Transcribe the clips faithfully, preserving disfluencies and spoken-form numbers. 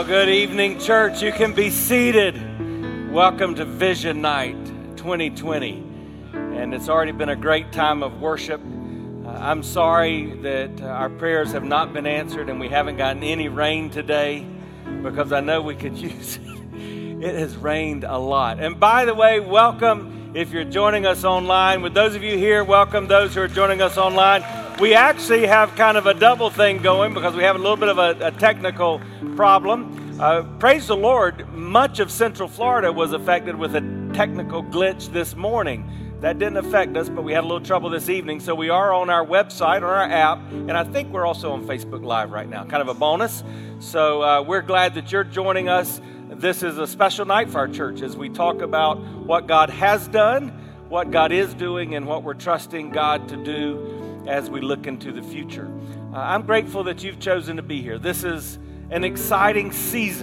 Good evening, church. You can be seated. Welcome to Vision Night twenty twenty. And it's already been a great time of worship. Uh, I'm sorry that uh, our prayers have not been answered and we haven't gotten any rain today, because I know we could use it. It has rained a lot. And by the way, welcome if you're joining us online. With those of you here, welcome those who are joining us online. We actually have kind of a double thing going because we have a little bit of a, a technical problem. Uh, praise the Lord, much of Central Florida was affected with a technical glitch this morning. That didn't affect us, but we had a little trouble this evening. So we are on our website, on our app, and I think we're also on Facebook Live right now, kind of a bonus. So uh, we're glad that you're joining us. This is a special night for our church as we talk about what God has done, what God is doing, and what we're trusting God to do as we look into the future. Uh, I'm grateful that you've chosen to be here. This is an exciting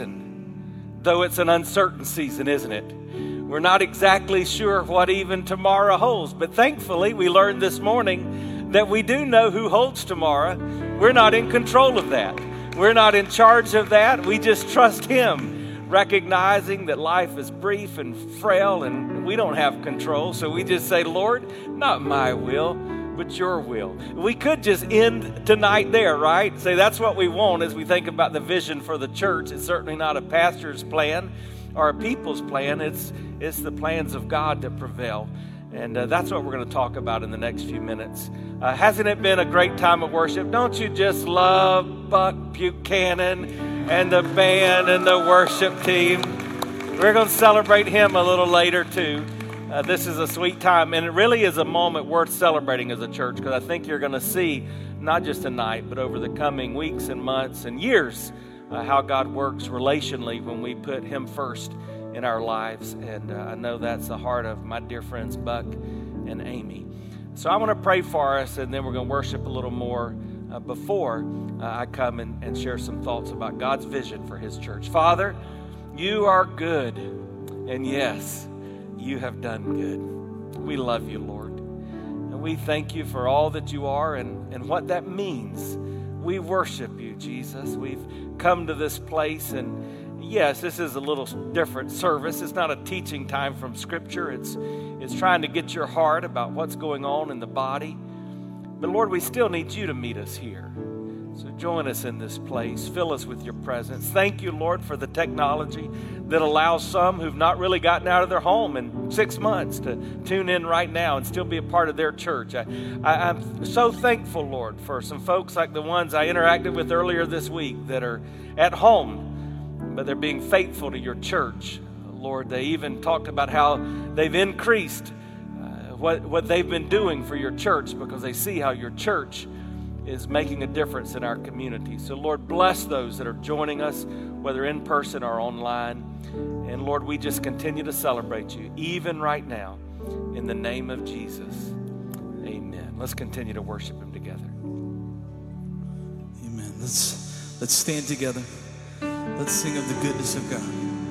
season, though it's an uncertain season, isn't it? We're not exactly sure what even tomorrow holds, but thankfully we learned this morning that we do know who holds tomorrow. We're not in control of that. We're not in charge of that. We just trust Him, recognizing that life is brief and frail and we don't have control. So we just say, Lord, not my will, but your will. We could just end tonight there, right? Say that's what we want as we think about the vision for the church. It's certainly not a pastor's plan or a people's plan. It's it's the plans of God that prevail. And uh, that's what we're going to talk about in the next few minutes. Uh, hasn't it been a great time of worship? Don't you just love Buck Buchanan and the band and the worship team? We're going to celebrate him a little later too. Uh, this is a sweet time, and it really is a moment worth celebrating as a church, because I think you're going to see, not just tonight, but over the coming weeks and months and years, uh, how God works relationally when we put Him first in our lives. And uh, I know that's the heart of my dear friends Buck and Amy. So I want to pray for us, and then we're going to worship a little more uh, before uh, I come and, and share some thoughts about God's vision for His church. Father, you are good, and yes, you have done good. We love you, Lord. And we thank you for all that you are and, and what that means. We worship you, Jesus. We've come to this place, and yes, this is a little different service. It's not a teaching time from Scripture. It's, it's trying to get your heart about what's going on in the body. But Lord, we still need you to meet us here. So join us in this place. Fill us with your presence. Thank you, Lord, for the technology that allows some who've not really gotten out of their home in six months to tune in right now and still be a part of their church. I, I, I'm so thankful, Lord, for some folks like the ones I interacted with earlier this week that are at home, but they're being faithful to your church. Lord, they even talked about how they've increased uh, what, what they've been doing for your church because they see how your church is making a difference in our community. So Lord, bless those that are joining us, whether in person or online. And Lord, we just continue to celebrate you, even right now, in the name of Jesus. Amen. Let's continue to worship Him together. Amen. Let's, let's stand together. Let's sing of the goodness of God.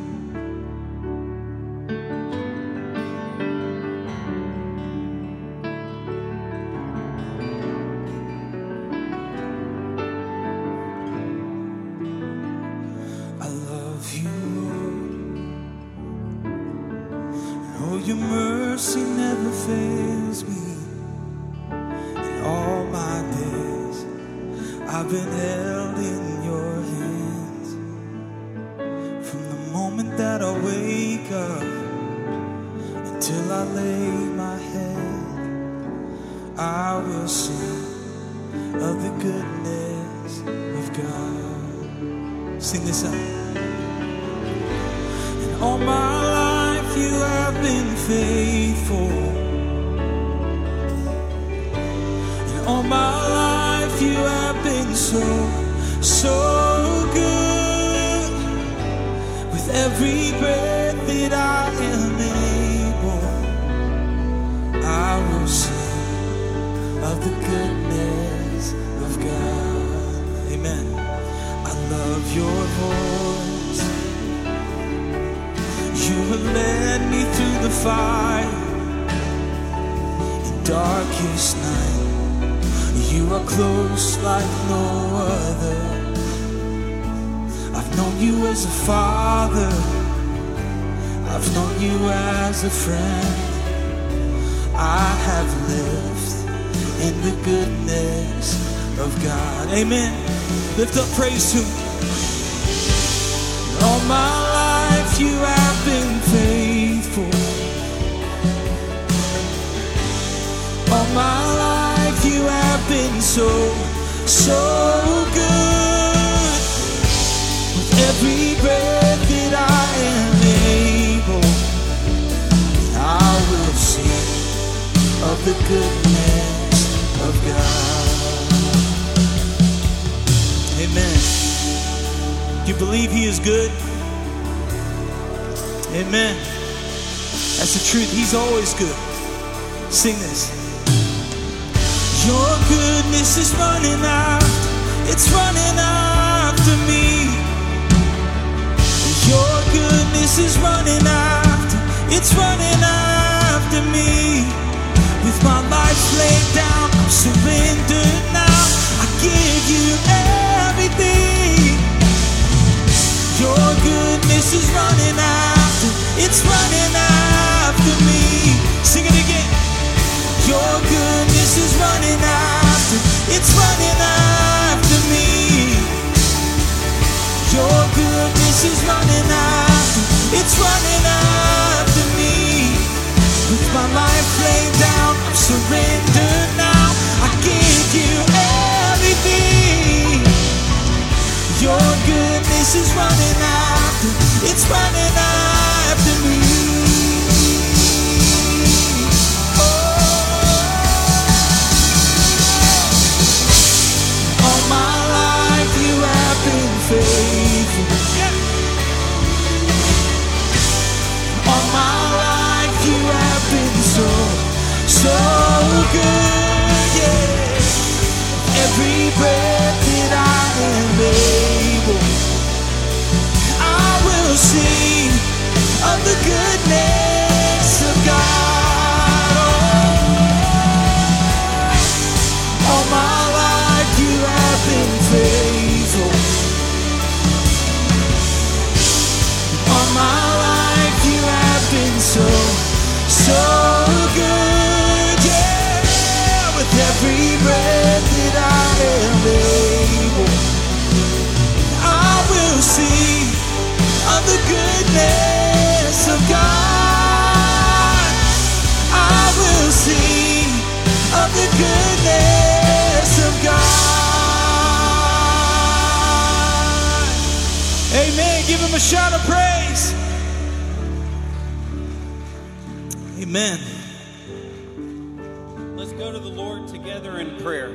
Your mercy never fails me. In all my days, I've been held in your hands. From the moment that I wake up until I lay my head, I will sing of the goodness of God. Sing this out. And all my life you have been faithful. And all my life you have been so, so good. With every breath that I am able, I will sing of the goodness of God. Amen. I love your voice. You have led me through the fire in darkest night. You are close like no other. I've known you as a father. I've known you as a friend. I have lived in the goodness of God. Amen. Lift up praise to Him. All my life you have been faithful. All my life you have been so, so good. With every breath that I am able, I will sing of the goodness of God. Amen. Do you believe He is good? Amen. That's the truth. He's always good. Sing this. Your goodness is running after, it's running after me. Your goodness is running after, it's running after me. With my life laid down, I'm surrendered now. I give you everything. Your goodness is running after, it's running after me. Sing it again. Your goodness is running after, it's running after me. Your goodness is running after, it's running after me. With my life laid down, I'm surrendered now. I give you everything. Your goodness is running after, it's running after me. Faithful. All my life you have been so, so good, yeah. Every breath that I am able, I will sing of the goodness of God. Oh, all my life you have been faithful. All my life you have been so, so good, yeah. With every breath that I am able, I will sing of the goodness of God. I will sing of the goodness of God. Amen. Give Him a shout of praise. Amen. Let's go to the Lord together in prayer.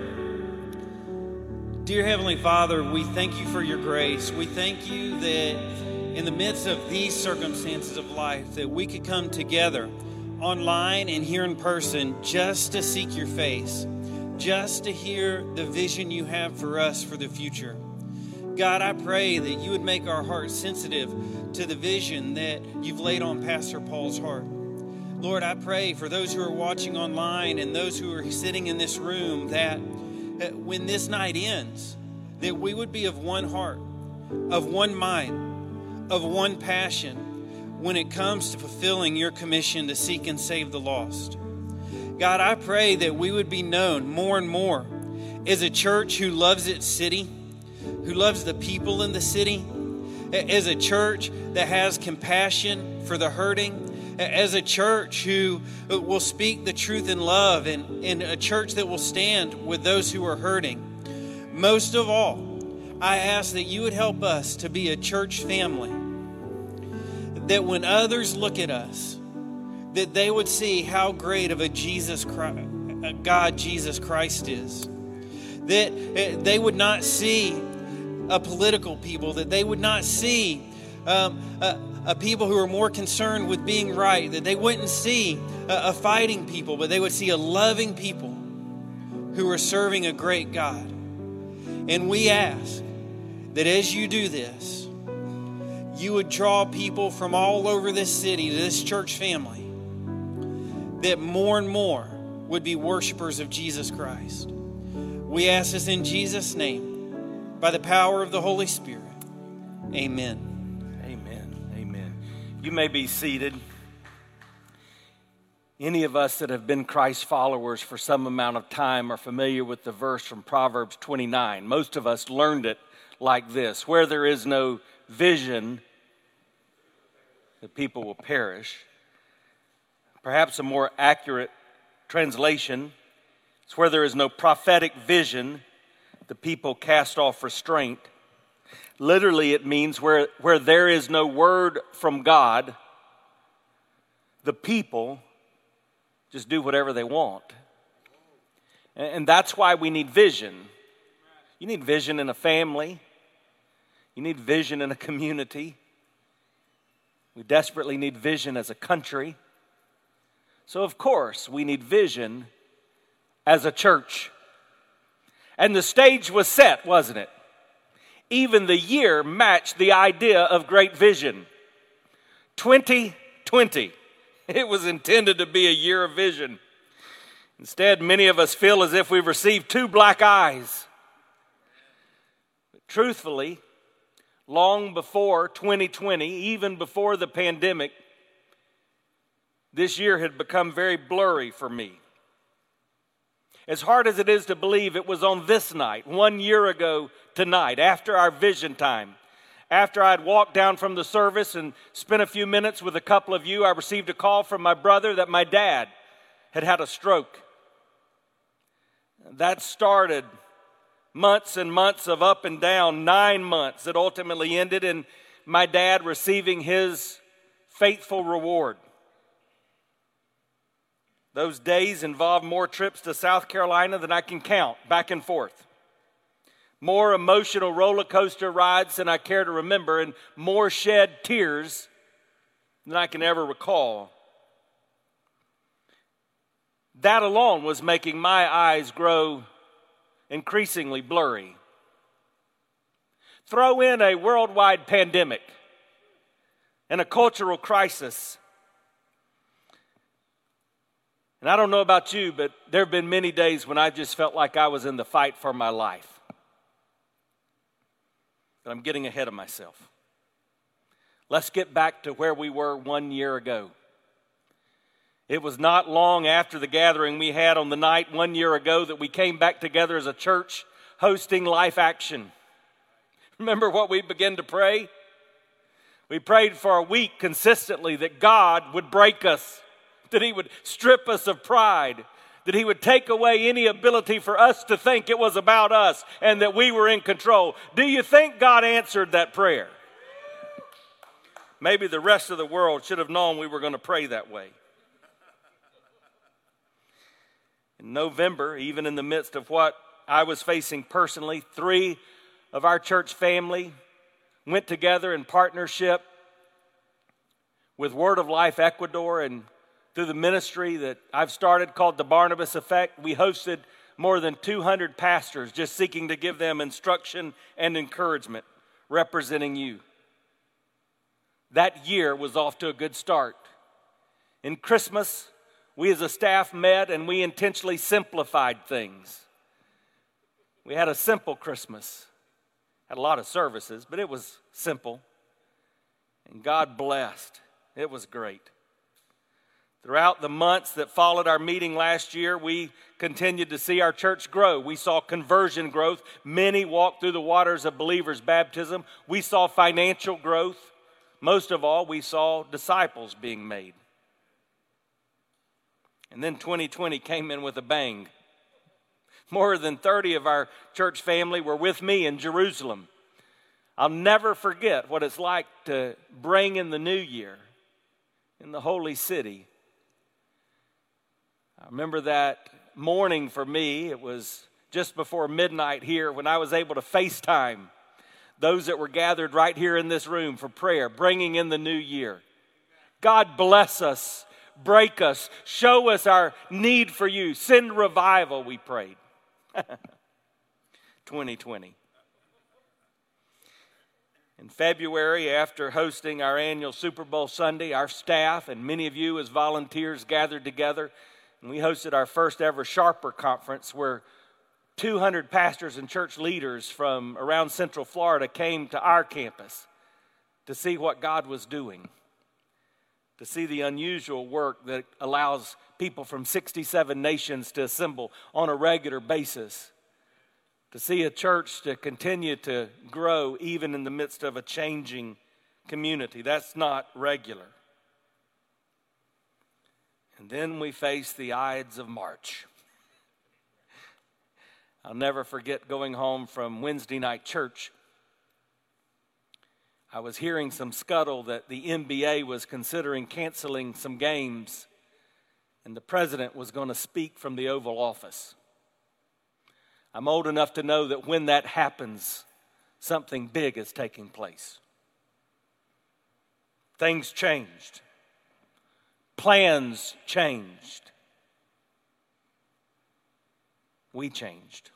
Dear Heavenly Father, we thank you for your grace. We thank you that in the midst of these circumstances of life, that we could come together online and here in person just to seek your face, just to hear the vision you have for us for the future. God, I pray that you would make our hearts sensitive to the vision that you've laid on Pastor Paul's heart. Lord, I pray for those who are watching online and those who are sitting in this room that when this night ends, that we would be of one heart, of one mind, of one passion when it comes to fulfilling your commission to seek and save the lost. God, I pray that we would be known more and more as a church who loves its city, who loves the people in the city, as a church that has compassion for the hurting, as a church who will speak the truth in love, and, and a church that will stand with those who are hurting. Most of all, I ask that you would help us to be a church family, that when others look at us, that they would see how great of a Jesus Christ, a God Jesus Christ is. That they would not see a political people, that they would not see um, a, a people who are more concerned with being right, that they wouldn't see a, a fighting people, but they would see a loving people who are serving a great God. And we ask that as you do this, you would draw people from all over this city to this church family, that more and more would be worshipers of Jesus Christ. We ask this in Jesus' name, by the power of the Holy Spirit. Amen. Amen. Amen. You may be seated. Any of us that have been Christ followers for some amount of time are familiar with the verse from Proverbs twenty-nine. Most of us learned it like this: where there is no vision, the people will perish. Perhaps a more accurate translation is where there is no prophetic vision, the people cast off restraint. Literally, it means where, where there is no word from God, the people just do whatever they want. And, and that's why we need vision. You need vision in a family. You need vision in a community. We desperately need vision as a country. So, of course, we need vision as a church. And the stage was set, wasn't it? Even the year matched the idea of great vision. twenty twenty. It was intended to be a year of vision. Instead, many of us feel as if we've received two black eyes. But truthfully, long before twenty twenty, even before the pandemic, this year had become very blurry for me. As hard as it is to believe, it was on this night, one year ago tonight, after our vision time, after I'd walked down from the service and spent a few minutes with a couple of you, I received a call from my brother that my dad had had a stroke. That started months and months of up and down, nine months that ultimately ended in my dad receiving his faithful reward. Those days involved more trips to South Carolina than I can count, back and forth. More emotional roller coaster rides than I care to remember, and more shed tears than I can ever recall. That alone was making my eyes grow increasingly blurry. Throw in a worldwide pandemic and a cultural crisis. And I don't know about you, but there have been many days when I just felt like I was in the fight for my life. But I'm getting ahead of myself. Let's get back to where we were one year ago. It was not long after the gathering we had on the night one year ago that we came back together as a church hosting Life Action. Remember what we began to pray? We prayed for a week consistently that God would break us, that He would strip us of pride, that He would take away any ability for us to think it was about us and that we were in control. Do you think God answered that prayer? Maybe the rest of the world should have known we were going to pray that way. In November, even in the midst of what I was facing personally, three of our church family went together in partnership with Word of Life Ecuador, and through the ministry that I've started called the Barnabas Effect, we hosted more than two hundred pastors just seeking to give them instruction and encouragement, representing you. That year was off to a good start. In Christmas, we as a staff met and we intentionally simplified things. We had a simple Christmas. Had a lot of services, but it was simple. And God blessed. It was great. Throughout the months that followed our meeting last year, we continued to see our church grow. We saw conversion growth. Many walked through the waters of believers' baptism. We saw financial growth. Most of all, we saw disciples being made. And then twenty twenty came in with a bang. More than thirty of our church family were with me in Jerusalem. I'll never forget what it's like to bring in the new year in the holy city. I remember that morning for me. It was just before midnight here when I was able to FaceTime those that were gathered right here in this room for prayer, bringing in the new year. God bless us, break us, show us our need for you. Send revival, we prayed. twenty twenty. In February, after hosting our annual Super Bowl Sunday, our staff and many of you as volunteers gathered together, and we hosted our first ever Sharper Conference where two hundred pastors and church leaders from around Central Florida came to our campus to see what God was doing, to see the unusual work that allows people from sixty-seven nations to assemble on a regular basis, to see a church to continue to grow even in the midst of a changing community. That's not regular. And then we face the Ides of March. I'll never forget going home from Wednesday night church. I was hearing some scuttle that the N B A was considering canceling some games, and the president was going to speak from the Oval Office. I'm old enough to know that when that happens, something big is taking place. Things changed. Plans changed. We changed.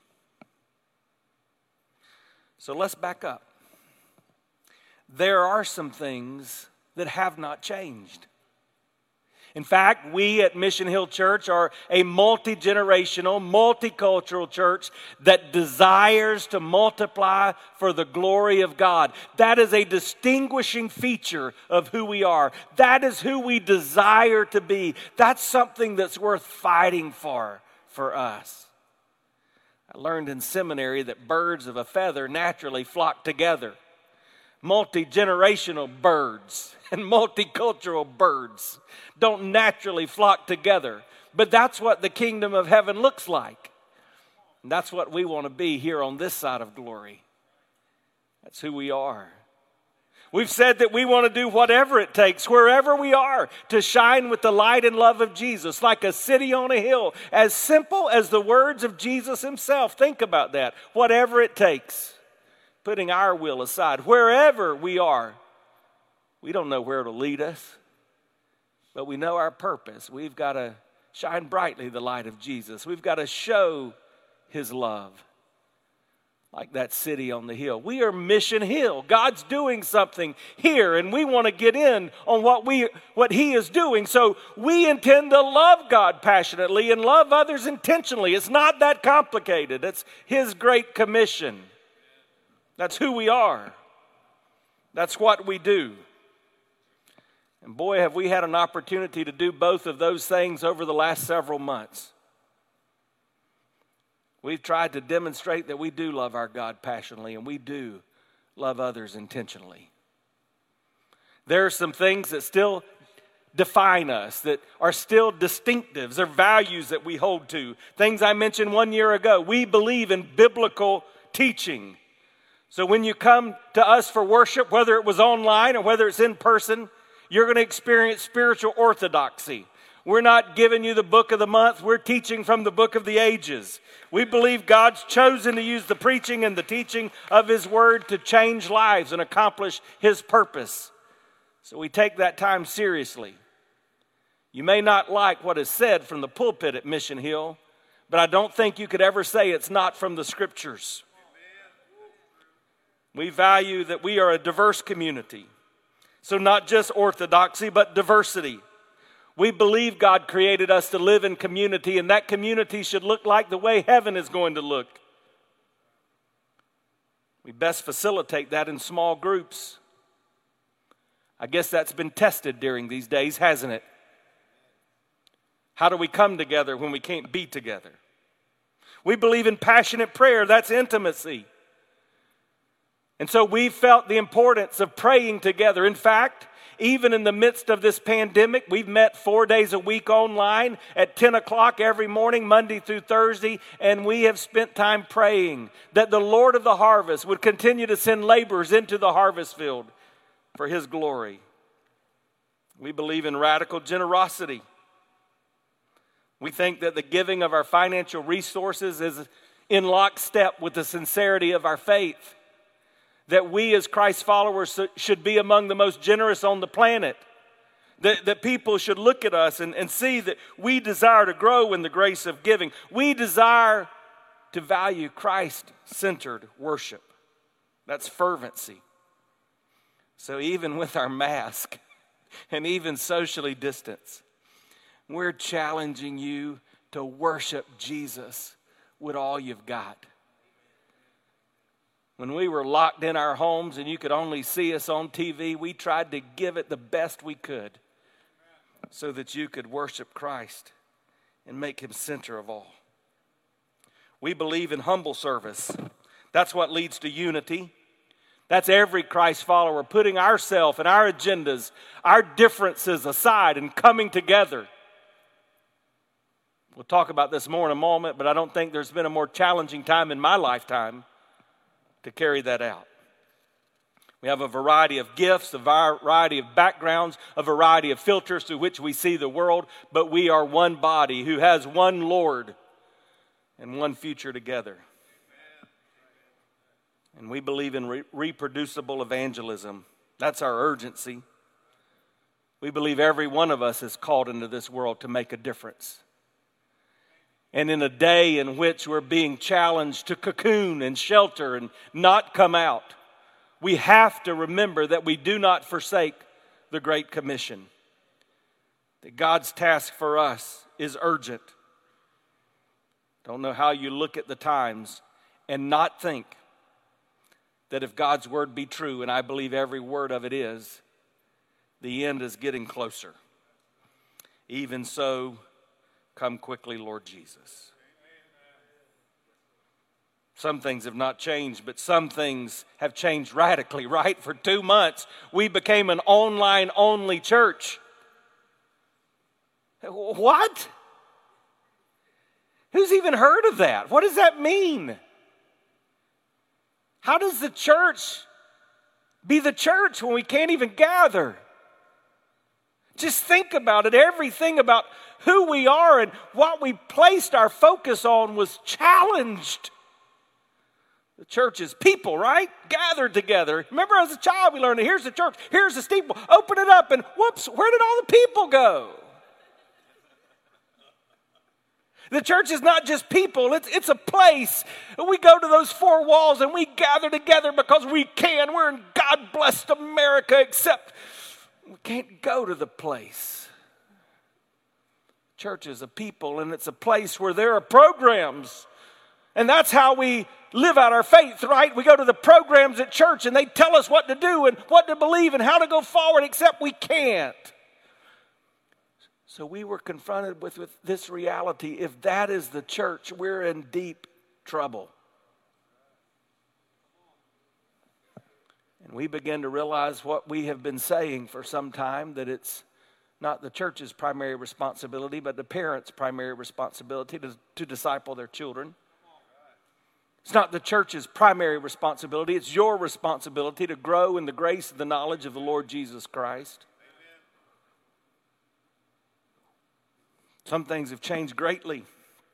So let's back up. There are some things that have not changed. In fact, we at Mission Hill Church are a multi-generational, multicultural church that desires to multiply for the glory of God. That is a distinguishing feature of who we are. That is who we desire to be. That's something that's worth fighting for, for us. I learned in seminary that birds of a feather naturally flock together. Multi-generational birds and multicultural birds don't naturally flock together. But that's what the kingdom of heaven looks like. And that's what we want to be here on this side of glory. That's who we are. We've said that we want to do whatever it takes, wherever we are, to shine with the light and love of Jesus, like a city on a hill, as simple as the words of Jesus himself. Think about that. Whatever it takes. Putting our will aside, wherever we are. We don't know where it'll lead us, but we know our purpose. We've got to shine brightly the light of Jesus. We've got to show his love, like that city on the hill. We are Mission Hill. God's doing something here, and we want to get in on what we what he is doing. So we intend to love God passionately and love others intentionally. It's not that complicated. It's his great commission. That's who we are. That's what we do. And boy, have we had an opportunity to do both of those things over the last several months. We've tried to demonstrate that we do love our God passionately and we do love others intentionally. There are some things that still define us, that are still distinctives or values that we hold to. Things I mentioned one year ago. We believe in biblical teaching. So when you come to us for worship, whether it was online or whether it's in person, you're going to experience spiritual orthodoxy. We're not giving you the book of the month. We're teaching from the book of the ages. We believe God's chosen to use the preaching and the teaching of his word to change lives and accomplish his purpose. So we take that time seriously. You may not like what is said from the pulpit at Mission Hill, but I don't think you could ever say it's not from the scriptures. We value that we are a diverse community. So not just orthodoxy, but diversity. We believe God created us to live in community, and that community should look like the way heaven is going to look. We best facilitate that in small groups. I guess that's been tested during these days, hasn't it? How do we come together when we can't be together? We believe in passionate prayer. That's intimacy. And so we felt the importance of praying together. In fact, even in the midst of this pandemic, we've met four days a week online at ten o'clock every morning, Monday through Thursday, and we have spent time praying that the Lord of the harvest would continue to send laborers into the harvest field for his glory. We believe in radical generosity. We think that the giving of our financial resources is in lockstep with the sincerity of our faith. That we as Christ followers should be among the most generous on the planet. That, that people should look at us and, and see that we desire to grow in the grace of giving. We desire to value Christ-centered worship. That's fervency. So even with our mask and even socially distanced, we're challenging you to worship Jesus with all you've got. When we were locked in our homes and you could only see us on T V, we tried to give it the best we could so that you could worship Christ and make him center of all. We believe in humble service. That's what leads to unity. That's every Christ follower putting ourselves and our agendas, our differences aside and coming together. We'll talk about this more in a moment, but I don't think there's been a more challenging time in my lifetime to carry that out. We have a variety of gifts, a variety of backgrounds, a variety of filters through which we see the world, but we are one body who has one Lord and one future together. And we believe in re- reproducible evangelism. That's our urgency. We believe every one of us is called into this world to make a difference. And in a day in which we're being challenged to cocoon and shelter and not come out, we have to remember that we do not forsake the Great Commission. That God's task for us is urgent. Don't know how you look at the times and not think that if God's word be true, and I believe every word of it is, the end is getting closer. Even so, come quickly, Lord Jesus. Some things have not changed, but some things have changed radically, right? For two months, we became an online-only church. What? Who's even heard of that? What does that mean? How does the church be the church when we can't even gather? Just think about it. Everything about who we are and what we placed our focus on was challenged. The church is people, right? Gathered together. Remember as a child we learned, here's the church, here's the steeple. Open it up and whoops, where did all the people go? The church is not just people, it's, it's a place. We go to those four walls and we gather together because we can. We're in God-blessed America, except we can't go to the place. Church is a people, and it's a place where there are programs. And that's how we live out our faith, right? We go to the programs at church and they tell us what to do and what to believe and how to go forward, except we can't. So we were confronted with, with this reality. If that is the church, we're in deep trouble. And we begin to realize what we have been saying for some time, that it's not the church's primary responsibility, but the parents' primary responsibility to, to disciple their children. It's not the church's primary responsibility. It's your responsibility to grow in the grace and the knowledge of the Lord Jesus Christ. Some things have changed greatly.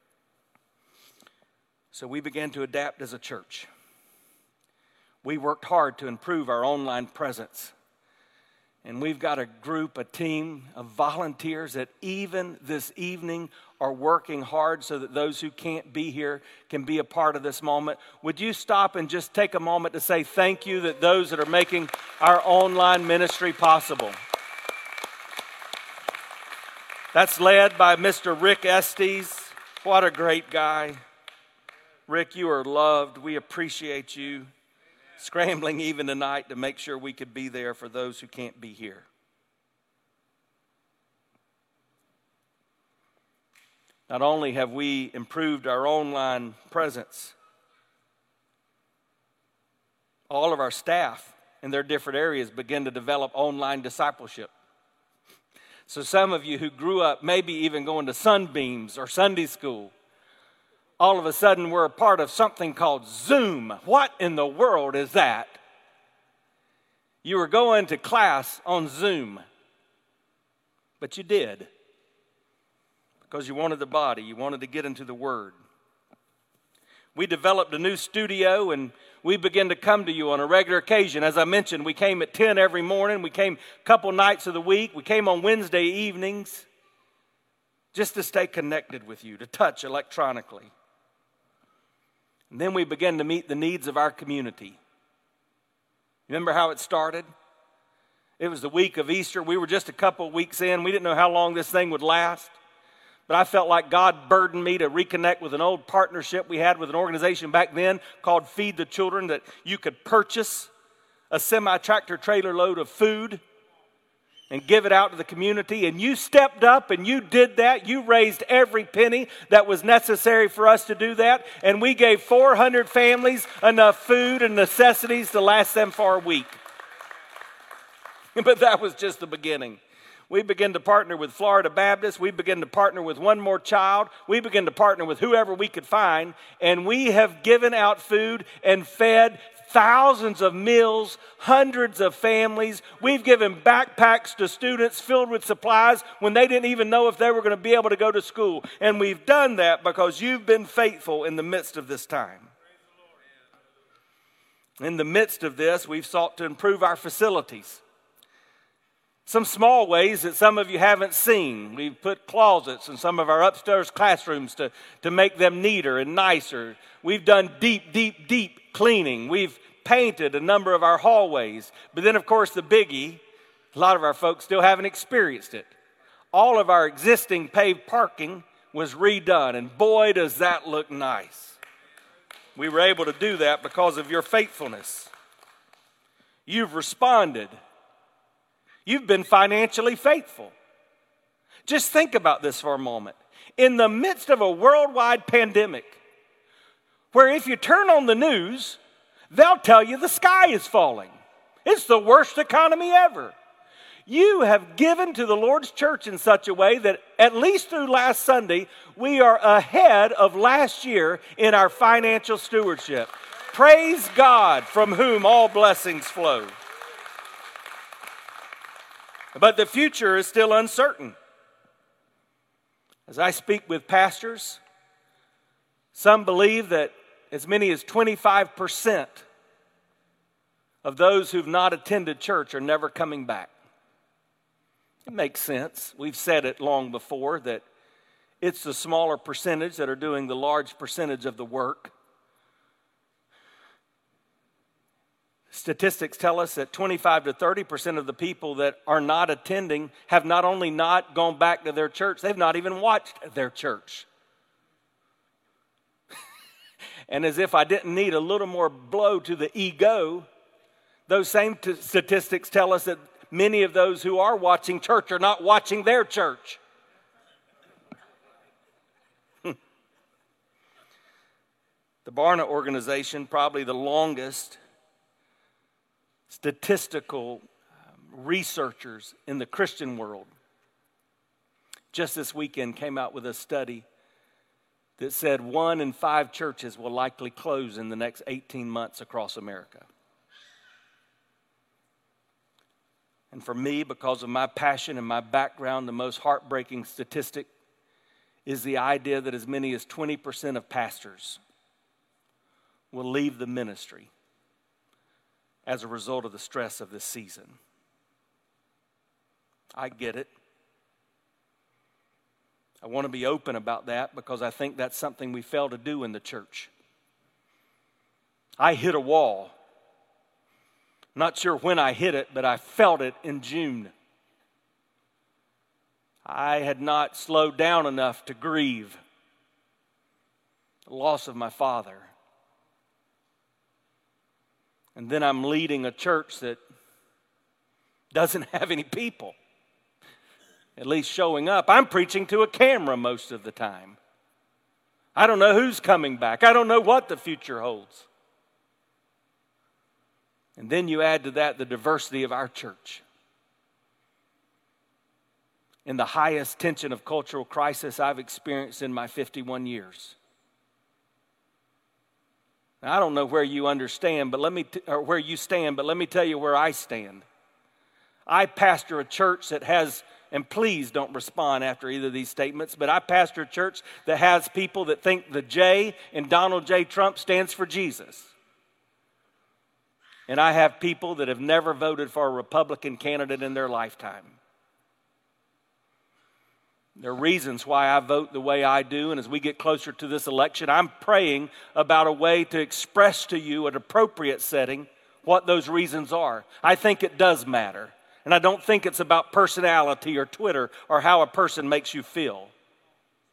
So we began to adapt as a church. We worked hard to improve our online presence. And we've got a group, a team of volunteers that even this evening are working hard so that those who can't be here can be a part of this moment. Would you stop and just take a moment to say thank you that those that are making our online ministry possible? That's led by Mister Rick Estes. What a great guy. Rick, you are loved. We appreciate you scrambling even tonight to make sure we could be there for those who can't be here. Not only have we improved our online presence, all of our staff in their different areas begin to develop online discipleship. So some of you who grew up maybe even going to Sunbeams or Sunday school, all of a sudden we're a part of something called Zoom. What in the world is that? You were going to class on Zoom, but you did because you wanted the body. You wanted to get into the Word. We developed a new studio and we began to come to you on a regular occasion. As I mentioned, we came at ten every morning. We came a couple nights of the week. We came on Wednesday evenings just to stay connected with you, to touch electronically. And then we began to meet the needs of our community. Remember how it started? It was the week of Easter. We were just a couple weeks in. We didn't know how long this thing would last. but I felt like God burdened me to reconnect with an old partnership we had with an organization back then called Feed the Children, that you could purchase a semi-tractor trailer load of food and give it out to the community. And you stepped up and you did that. You raised every penny that was necessary for us to do that. And we gave four hundred families enough food and necessities to last them for a week. But that was just the beginning. We began to partner with Florida Baptist. We began to partner with One More Child. We began to partner with whoever we could find. And we have given out food and fed thousands of meals, hundreds of families. We've given backpacks to students filled with supplies when they didn't even know if they were going to be able to go to school. And we've done that because you've been faithful in the midst of this time. In the midst of this, we've sought to improve our facilities. Some small ways that some of you haven't seen. We've put closets in some of our upstairs classrooms to, to make them neater and nicer. We've done deep, deep, deep cleaning. We've painted a number of our hallways. But then, of course, the biggie, a lot of our folks still haven't experienced it. All of our existing paved parking was redone, and boy, does that look nice. We were able to do that because of your faithfulness. You've responded. You've been financially faithful. Just think about this for a moment. In the midst of a worldwide pandemic, where if you turn on the news, they'll tell you the sky is falling. It's the worst economy ever. You have given to the Lord's church in such a way that at least through last Sunday, we are ahead of last year in our financial stewardship. Praise God, from whom all blessings flow. But the future is still uncertain. As I speak with pastors, some believe that as many as twenty-five percent of those who've not attended church are never coming back. It makes sense. We've said it long before that it's the smaller percentage that are doing the large percentage of the work. Statistics tell us that twenty-five to thirty percent of the people that are not attending have not only not gone back to their church, they've not even watched their church. And as if I didn't need a little more blow to the ego, those same t- statistics tell us that many of those who are watching church are not watching their church. The Barna organization, probably the longest statistical um, researchers in the Christian world, just this weekend came out with a study that said one in five churches will likely close in the next eighteen months across America. And for me, because of my passion and my background, the most heartbreaking statistic is the idea that as many as twenty percent of pastors will leave the ministry as a result of the stress of this season. I get it. I want to be open about that because I think that's something we fail to do in the church. I hit a wall. Not sure when I hit it, but I felt it in June. I had not slowed down enough to grieve the loss of my father. And then I'm leading a church that doesn't have any people, at least showing up. I'm preaching to a camera most of the time. I don't know who's coming back. I don't know what the future holds. And then you add to that the diversity of our church. In the highest tension of cultural crisis I've experienced in my fifty-one years. Now, I don't know where you understand, but let me t- or where you stand, but let me tell you where I stand. I pastor a church that has, and please don't respond after either of these statements, but I pastor a church that has people that think the J in Donald J. Trump stands for Jesus. And I have people that have never voted for a Republican candidate in their lifetime. There are reasons why I vote the way I do, and as we get closer to this election, I'm praying about a way to express to you at an appropriate setting what those reasons are. I think it does matter, and I don't think it's about personality or Twitter or how a person makes you feel.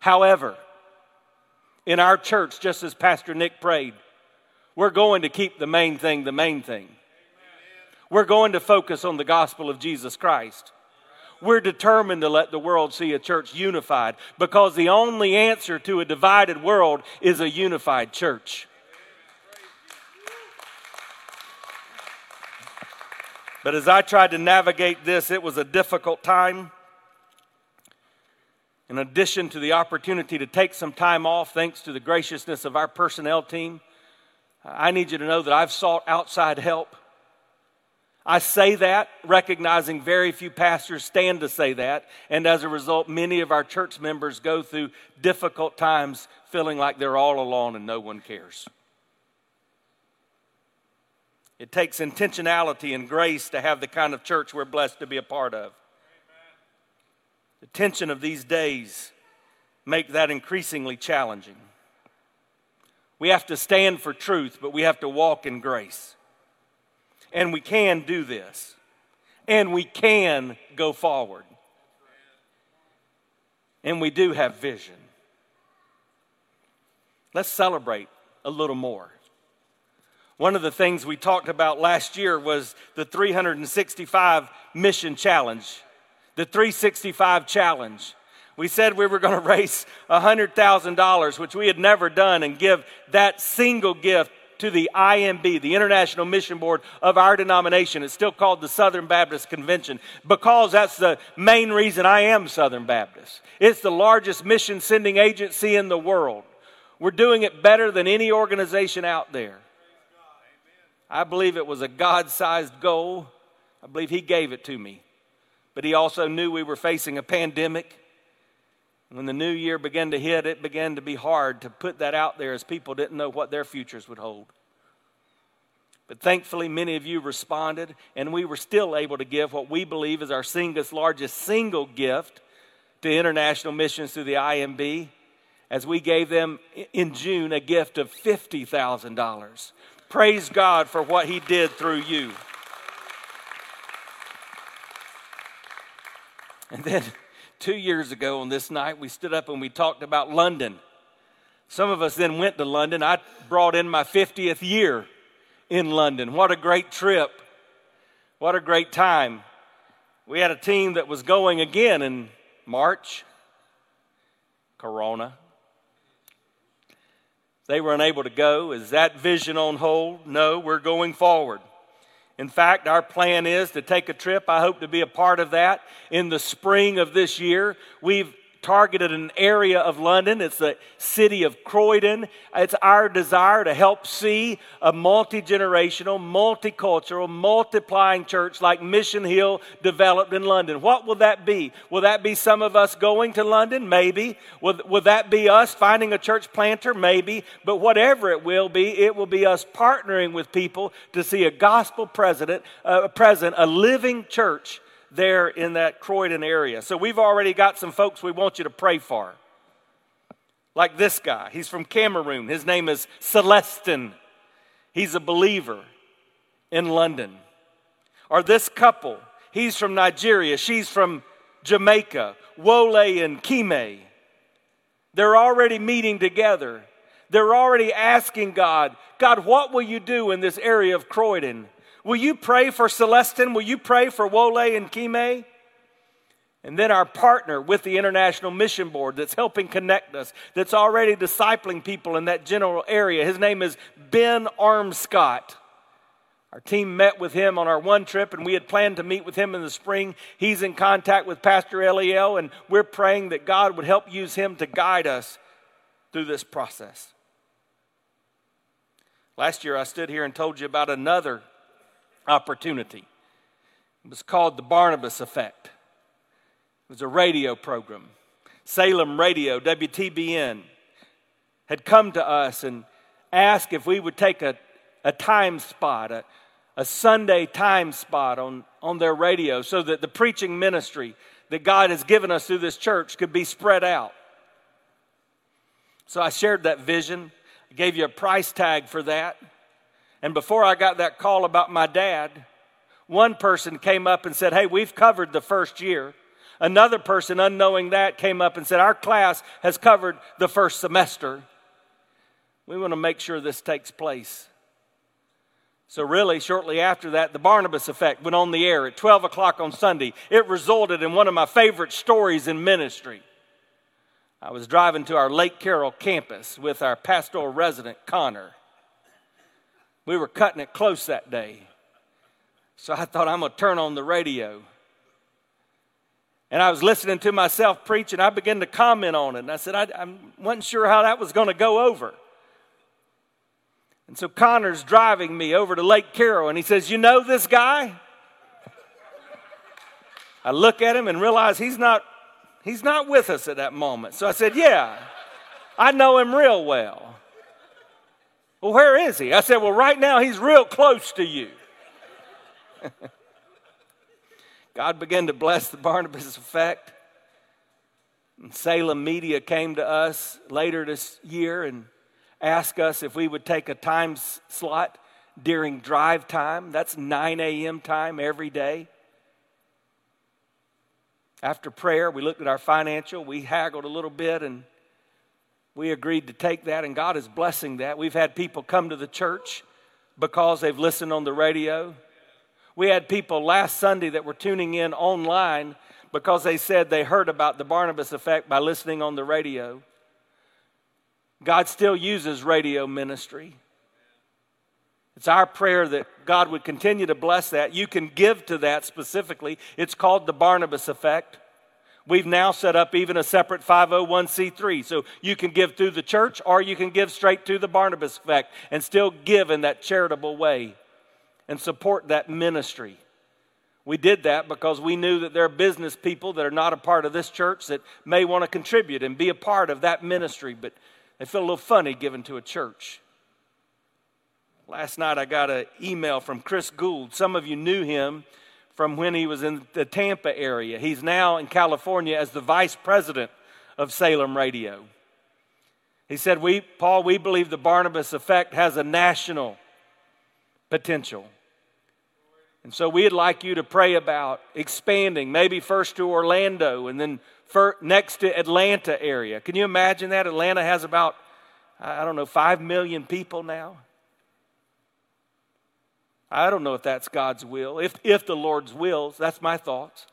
However, in our church, just as Pastor Nick prayed, we're going to keep the main thing the main thing. We're going to focus on the gospel of Jesus Christ. We're determined to let the world see a church unified, because the only answer to a divided world is a unified church. But as I tried to navigate this, it was a difficult time. In addition to the opportunity to take some time off, thanks to the graciousness of our personnel team, I need you to know that I've sought outside help. I say that recognizing very few pastors stand to say that, and as a result, many of our church members go through difficult times feeling like they're all alone and no one cares. It takes intentionality and grace to have the kind of church we're blessed to be a part of. The tension of these days make that increasingly challenging. We have to stand for truth, but we have to walk in grace. And we can do this. And we can go forward. And we do have vision. Let's celebrate a little more. One of the things we talked about last year was the three sixty-five Mission Challenge. The three sixty-five Challenge. We said we were going to raise one hundred thousand dollars, which we had never done, and give that single gift to the I M B, the International Mission Board of our denomination. It's still called the Southern Baptist Convention, because that's the main reason I am Southern Baptist. It's the largest mission sending agency in the world. We're doing it better than any organization out there. I believe it was a God-sized goal. I believe He gave it to me. But He also knew we were facing a pandemic. When the new year began to hit, it began to be hard to put that out there, as people didn't know what their futures would hold. But thankfully, many of you responded, and we were still able to give what we believe is our single largest single gift to international missions through the I M B, as we gave them in June a gift of fifty thousand dollars. Praise God for what He did through you. And then two years ago on this night, we stood up and we talked about London. Some of us then went to London. I brought in my fiftieth year in London. What a great trip. What a great time. We had a team that was going again in March. Corona. They were unable to go. Is that vision on hold? No, we're going forward. In fact, our plan is to take a trip. I hope to be a part of that in the spring of this year. We've targeted an area of London. It's the city of Croydon. It's our desire to help see a multi-generational, multicultural, multiplying church like Mission Hill developed in London. What will that be? Will that be some of us going to London? Maybe. Will, will that be us finding a church planter? Maybe. But whatever it will be, it will be us partnering with people to see a gospel president, uh, present, a living church there in that Croydon area. So we've already got some folks we want you to pray for. Like this guy. He's from Cameroon. His name is Celestin. He's a believer in London. Or this couple. He's from Nigeria. She's from Jamaica. Wole and Kime. They're already meeting together. They're already asking God, God, what will you do in this area of Croydon? Will you pray for Celestin? Will you pray for Wole and Kime? And then our partner with the International Mission Board that's helping connect us, that's already discipling people in that general area. His name is Ben Armscott. Our team met with him on our one trip, and we had planned to meet with him in the spring. He's in contact with Pastor Eliel, and we're praying that God would help use him to guide us through this process. Last year I stood here and told you about another opportunity. It was called the Barnabas Effect. It was a radio program. Salem Radio, W T B N, had come to us and asked if we would take a, a time spot, a, a Sunday time spot on, on their radio, so that the preaching ministry that God has given us through this church could be spread out. So I shared that vision. I gave you a price tag for that. And before I got that call about my dad, one person came up and said, hey, we've covered the first year. Another person, unknowing that, came up and said, our class has covered the first semester. We want to make sure this takes place. So really, shortly after that, the Barnabas Effect went on the air at twelve o'clock on Sunday. It resulted in one of my favorite stories in ministry. I was driving to our Lake Carroll campus with our pastoral resident, Connor. We were cutting it close that day. So I thought, I'm going to turn on the radio. And I was listening to myself preach, and I began to comment on it. And I said, I, I wasn't sure how that was going to go over. And so Connor's driving me over to Lake Carroll, and he says, you know this guy? I look at him and realize he's not, he's not with us at that moment. So I said, yeah, I know him real well. Well, where is he? I said, well, right now he's real close to you. God began to bless the Barnabas Effect. And Salem Media came to us later this year and asked us if we would take a time slot during drive time. That's nine a.m. time every day. After prayer, we looked at our financial. We haggled a little bit, and we agreed to take that, and God is blessing that. We've had people come to the church because they've listened on the radio. We had people last Sunday that were tuning in online because they said they heard about the Barnabas Effect by listening on the radio. God still uses radio ministry. It's our prayer that God would continue to bless that. You can give to that specifically. It's called the Barnabas Effect. We've now set up even a separate five oh one c three. So you can give through the church, or you can give straight to the Barnabas Effect and still give in that charitable way and support that ministry. We did that because we knew that there are business people that are not a part of this church that may want to contribute and be a part of that ministry, but they feel a little funny giving to a church. Last night I got an email from Chris Gould. Some of you knew him from when he was in the Tampa area. He's now in California as the vice president of Salem Radio. He said, "We, Paul, we believe the Barnabas Effect has a national potential. And so we'd like you to pray about expanding, maybe first to Orlando and then for, next to Atlanta area." Can you imagine that? Atlanta has about, I don't know, five million people now. I don't know if that's God's will. If, if the Lord's will, that's my thoughts.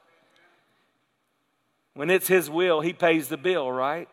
When it's His will, He pays the bill, right?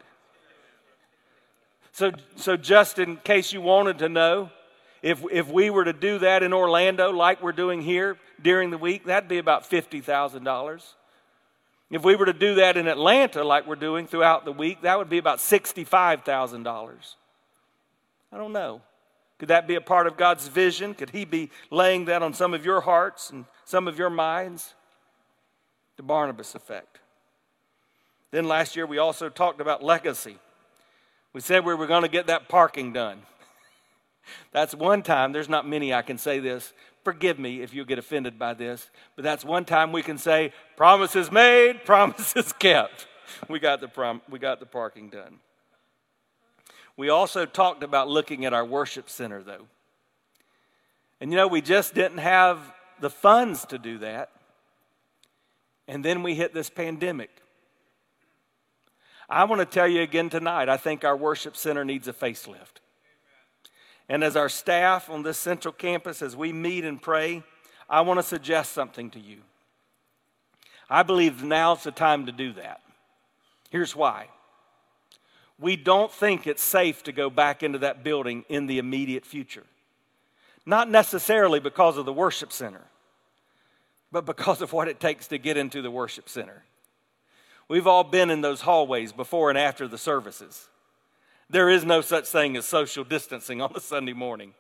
So, so just in case you wanted to know, if, if we were to do that in Orlando like we're doing here during the week, that'd be about fifty thousand dollars. If we were to do that in Atlanta like we're doing throughout the week, that would be about sixty-five thousand dollars. I don't know. Could that be a part of God's vision? Could He be laying that on some of your hearts and some of your minds? The Barnabas Effect. Then last year we also talked about legacy. We said we were going to get that parking done. That's one time, there's not many I can say this. Forgive me if you get offended by this, but that's one time we can say, promises made, promises kept. We got the prom- we got the parking done. We also talked about looking at our worship center, though. And you know, we just didn't have the funds to do that. And then we hit this pandemic. I want to tell you again tonight, I think our worship center needs a facelift. And as our staff on this central campus, as we meet and pray, I want to suggest something to you. I believe now's the time to do that. Here's why. We don't think it's safe to go back into that building in the immediate future. Not necessarily because of the worship center, but because of what it takes to get into the worship center. We've all been in those hallways before and after the services. There is no such thing as social distancing on a Sunday morning.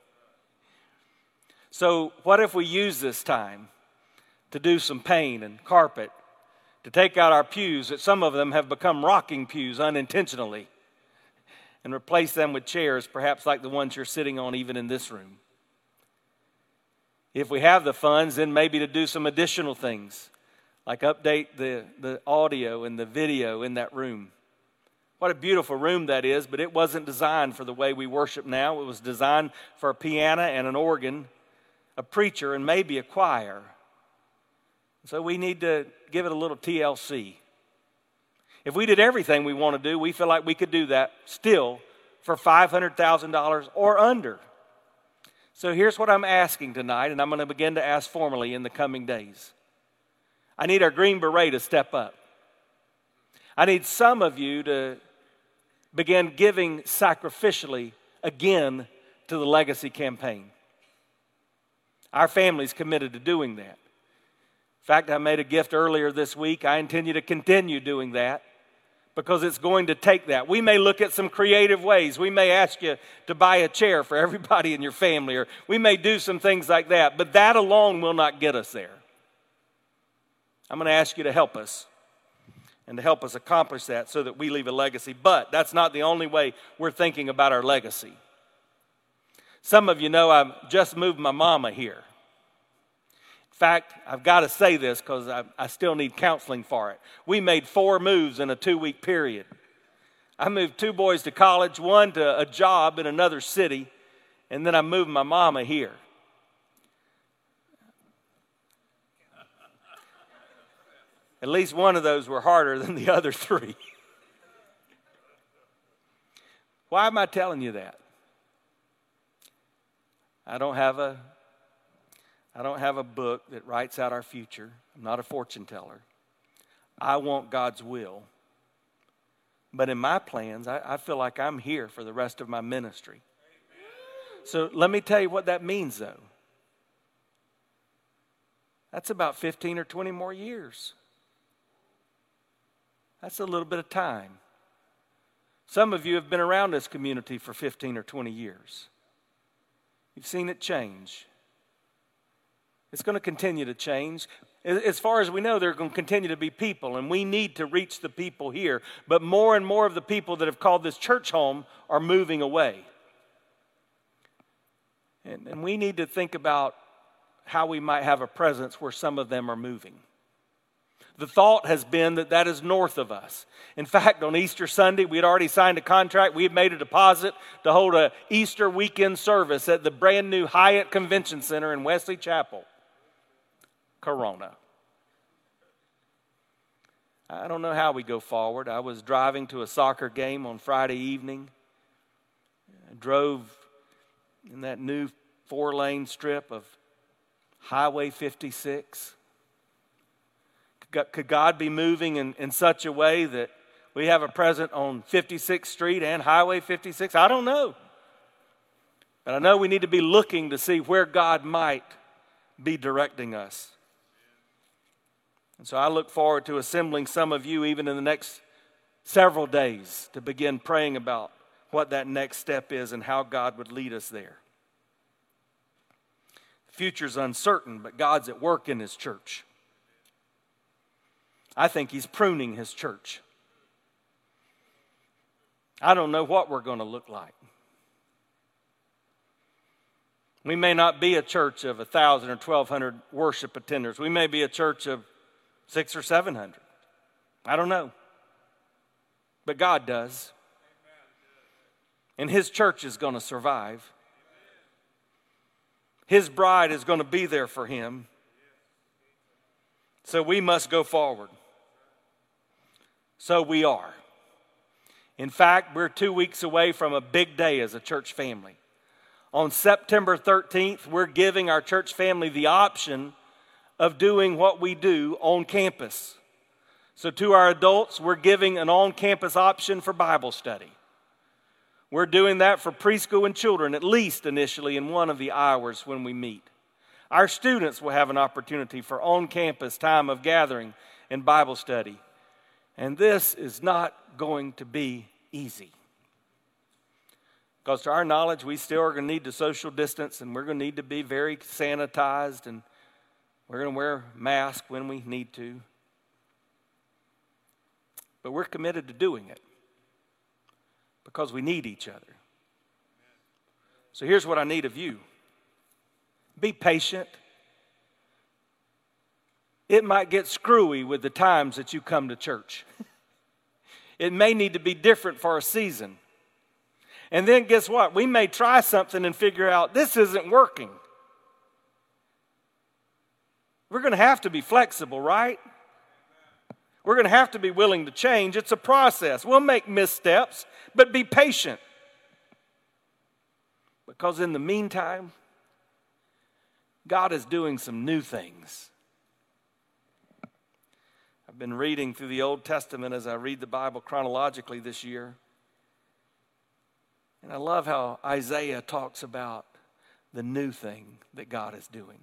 So what if we use this time to do some paint and carpet, to take out our pews, that some of them have become rocking pews unintentionally, and replace them with chairs, perhaps like the ones you're sitting on even in this room. If we have the funds, then maybe to do some additional things, like update the, the audio and the video in that room. What a beautiful room that is, but it wasn't designed for the way we worship now. It was designed for a piano and an organ, a preacher, and maybe a choir. So we need to give it a little T L C. If we did everything we want to do, we feel like we could do that still for five hundred thousand dollars or under. So here's what I'm asking tonight, and I'm going to begin to ask formally in the coming days. I need our Green Beret to step up. I need some of you to begin giving sacrificially again to the legacy campaign. Our family's committed to doing that. In fact, I made a gift earlier this week. I intend you to continue doing that because it's going to take that. We may look at some creative ways. We may ask you to buy a chair for everybody in your family, or we may do some things like that, but that alone will not get us there. I'm going to ask you to help us and to help us accomplish that so that we leave a legacy. But that's not the only way we're thinking about our legacy. Some of you know I've just moved my mama here. In fact, I've got to say this because I, I still need counseling for it. We made four moves in a two-week period. I moved two boys to college, one to a job in another city, and then I moved my mama here. At least one of those were harder than the other three. Why am I telling you that? I don't have a I don't have a book that writes out our future. I'm not a fortune teller. I want God's will. But in my plans, I, I feel like I'm here for the rest of my ministry. So let me tell you what that means, though. That's about fifteen or twenty more years. That's a little bit of time. Some of you have been around this community for fifteen or twenty years. You've seen it change. It's going to continue to change. As far as we know, there are going to continue to be people, and we need to reach the people here. But more and more of the people that have called this church home are moving away. And, and we need to think about how we might have a presence where some of them are moving. The thought has been that that is north of us. In fact, on Easter Sunday, we had already signed a contract. We had made a deposit to hold an Easter weekend service at the brand new Hyatt Convention Center in Wesley Chapel. Corona. I don't know how we go forward. I was driving to a soccer game on Friday evening. I drove in that new four-lane strip of Highway fifty-six. Could God be moving in, in such a way that we have a presence on fifty-sixth Street and Highway fifty-six? I don't know. But I know we need to be looking to see where God might be directing us. And so I look forward to assembling some of you even in the next several days to begin praying about what that next step is and how God would lead us there. The future's uncertain, but God's at work in His church. I think He's pruning His church. I don't know what we're going to look like. We may not be a church of one thousand or twelve hundred worship attenders. We may be a church of six or seven hundred. I don't know. But God does. And His church is going to survive. His bride is going to be there for Him. So we must go forward. So we are. In fact, we're two weeks away from a big day as a church family. On September thirteenth, we're giving our church family the option of doing what we do on campus. So to our adults, we're giving an on-campus option for Bible study. We're doing that for preschool and children, at least initially in one of the hours when we meet. Our students will have an opportunity for on-campus time of gathering and Bible study. And this is not going to be easy. Because to our knowledge, we still are going to need to social distance, and we're going to need to be very sanitized, and we're going to wear masks when we need to. But we're committed to doing it because we need each other. So here's what I need of you. Be patient. It might get screwy with the times that you come to church. It may need to be different for a season. And then guess what? We may try something and figure out this isn't working. We're going to have to be flexible, right? We're going to have to be willing to change. It's a process. We'll make missteps, but be patient. Because in the meantime, God is doing some new things. I've been reading through the Old Testament as I read the Bible chronologically this year. And I love how Isaiah talks about the new thing that God is doing.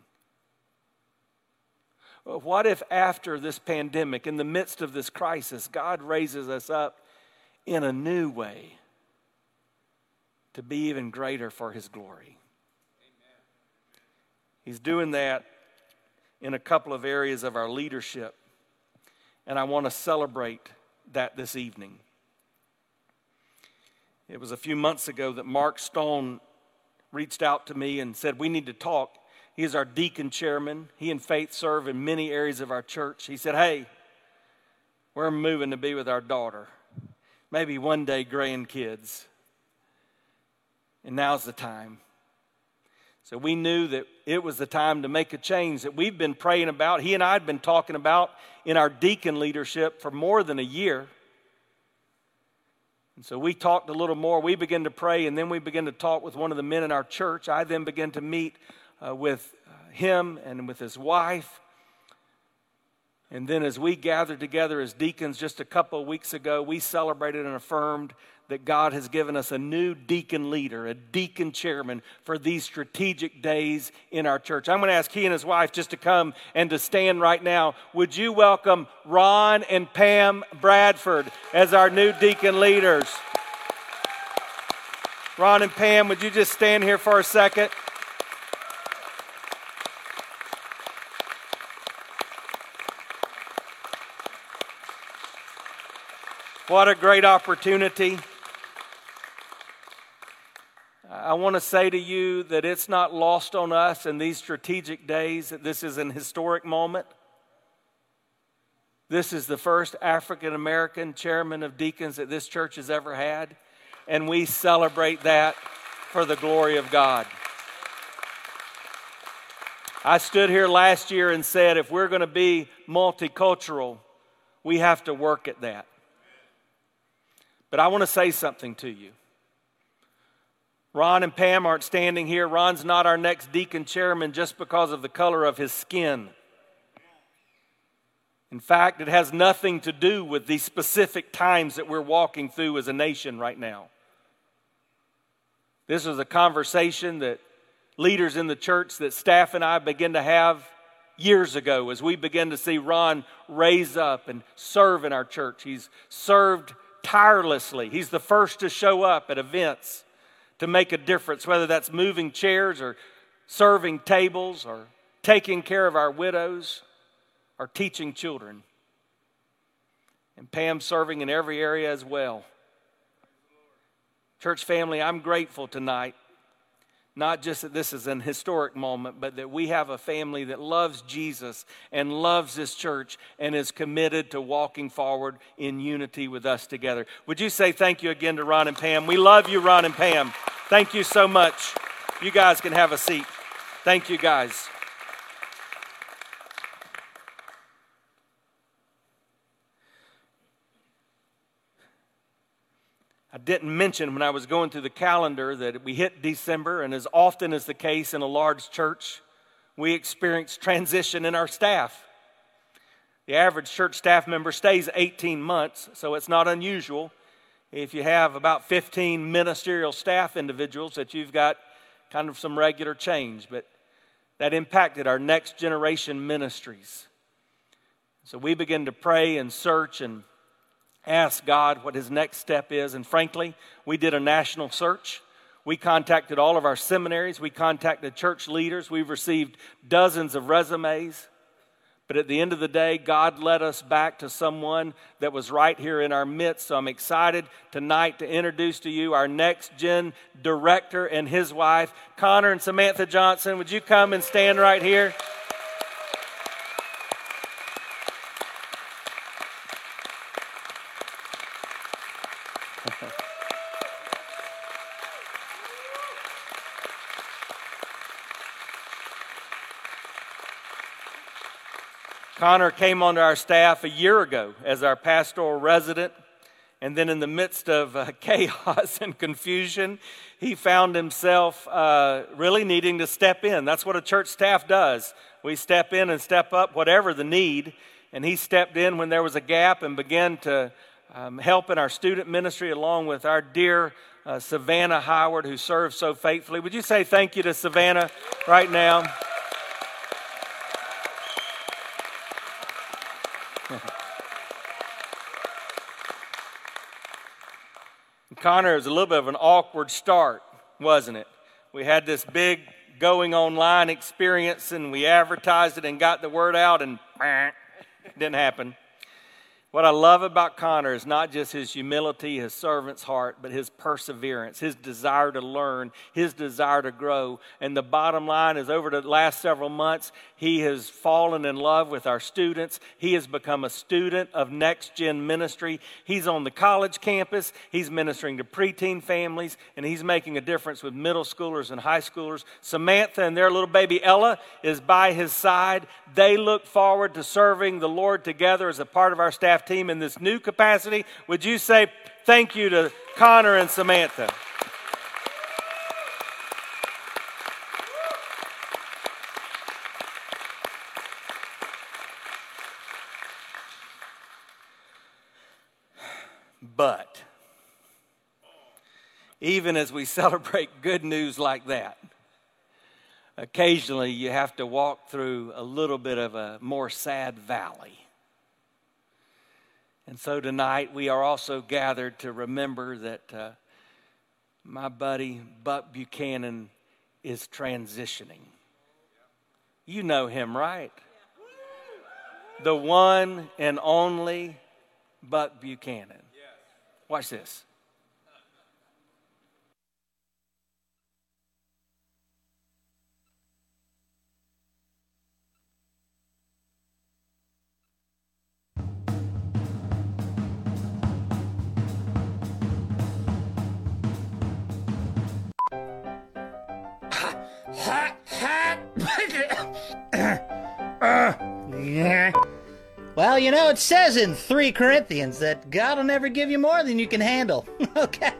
Well, what if after this pandemic, in the midst of this crisis, God raises us up in a new way to be even greater for His glory? Amen. He's doing that in a couple of areas of our leadership. And I want to celebrate that this evening. It was a few months ago that Mark Stone reached out to me and said, we need to talk. He is our deacon chairman. He and Faith serve in many areas of our church. He said, hey, we're moving to be with our daughter. Maybe one day grandkids. And now's the time. So we knew that it was the time to make a change that we've been praying about. He and I had been talking about in our deacon leadership for more than a year. And so we talked a little more. We began to pray, and then we began to talk with one of the men in our church. I then began to meet uh, with him and with his wife. And then as we gathered together as deacons just a couple of weeks ago, we celebrated and affirmed that God has given us a new deacon leader, a deacon chairman for these strategic days in our church. I'm going to ask he and his wife just to come and to stand right now. Would you welcome Ron and Pam Bradford as our new deacon leaders? Ron and Pam, would you just stand here for a second? What a great opportunity. I want to say to you that it's not lost on us in these strategic days that this is an historic moment. This is the first African American chairman of deacons that this church has ever had, and we celebrate that for the glory of God. I stood here last year and said, if we're going to be multicultural, we have to work at that. But I want to say something to you. Ron and Pam aren't standing here. Ron's not our next deacon chairman just because of the color of his skin. In fact, it has nothing to do with these specific times that we're walking through as a nation right now. This was a conversation that leaders in the church, that staff and I began to have years ago as we began to see Ron raise up and serve in our church. He's served tirelessly. He's the first to show up at events to make a difference, whether that's moving chairs or serving tables or taking care of our widows or teaching children. And Pam serving in every area as well. Church family, I'm grateful tonight, not just that this is an historic moment, but that we have a family that loves Jesus and loves this church and is committed to walking forward in unity with us together. Would you say thank you again to Ron and Pam? We love you, Ron and Pam. Thank you so much. You guys can have a seat. Thank you, guys. I didn't mention when I was going through the calendar that we hit December, and as often is the case in a large church, we experience transition in our staff. The average church staff member stays eighteen months, so it's not unusual if you have about fifteen ministerial staff individuals that you've got kind of some regular change. But that impacted our next generation ministries. So we began to pray and search and ask God what His next step is. And frankly, we did a national search. We contacted all of our seminaries. We contacted church leaders. We've received dozens of resumes. But at the end of the day, God led us back to someone that was right here in our midst. So I'm excited tonight to introduce to you our next gen director and his wife, Connor and Samantha Johnson. Would you come and stand right here? Connor came onto our staff a year ago as our pastoral resident, and then in the midst of uh, chaos and confusion, he found himself uh, really needing to step in. That's what a church staff does. We step in and step up whatever the need, and he stepped in when there was a gap and began to um, help in our student ministry along with our dear uh, Savannah Howard, who serves so faithfully. Would you say thank you to Savannah right now? Connor, it was a little bit of an awkward start, wasn't it? We had this big going online experience, and we advertised it and got the word out, and it didn't happen. What I love about Connor is not just his humility, his servant's heart, but his perseverance, his desire to learn, his desire to grow. And the bottom line is, over the last several months, he has fallen in love with our students. He has become a student of Next Gen Ministry. He's on the college campus. He's ministering to preteen families, and he's making a difference with middle schoolers and high schoolers. Samantha and their little baby Ella is by his side. They look forward to serving the Lord together as a part of our staff team in this new capacity. Would you say thank you to Connor and Samantha? But even as we celebrate good news like that, occasionally you have to walk through a little bit of a more sad valley. And so tonight we are also gathered to remember that uh, my buddy Buck Buchanan is transitioning. You know him, right? The one and only Buck Buchanan. Watch this. Well, you know, it says in Three Corinthians that God will never give you more than you can handle. Okay?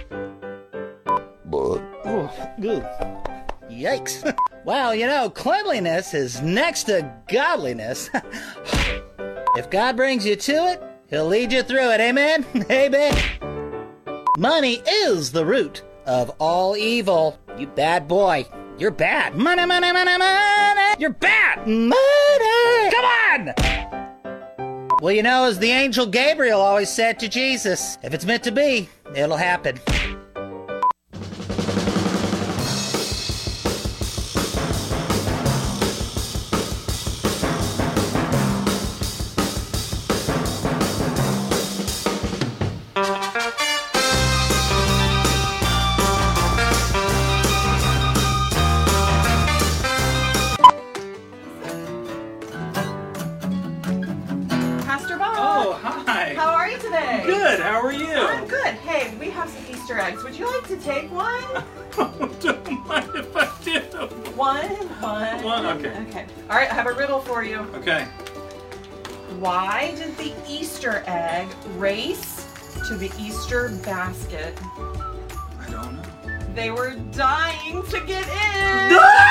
Ooh, ooh. Yikes. Well, you know, cleanliness is next to godliness. If God brings you to it, He'll lead you through it. Amen? Amen. Money is the root of all evil. You bad boy. You're bad. Money, money, money, money. You're bad. Money. Come on. Well, you know, as the angel Gabriel always said to Jesus, if it's meant to be, it'll happen. Would you like to take one? Oh, don't mind if I do. One, one. One, okay. Okay. All right, I have a riddle for you. Okay. Why did the Easter egg race to the Easter basket? I don't know. They were dying to get in.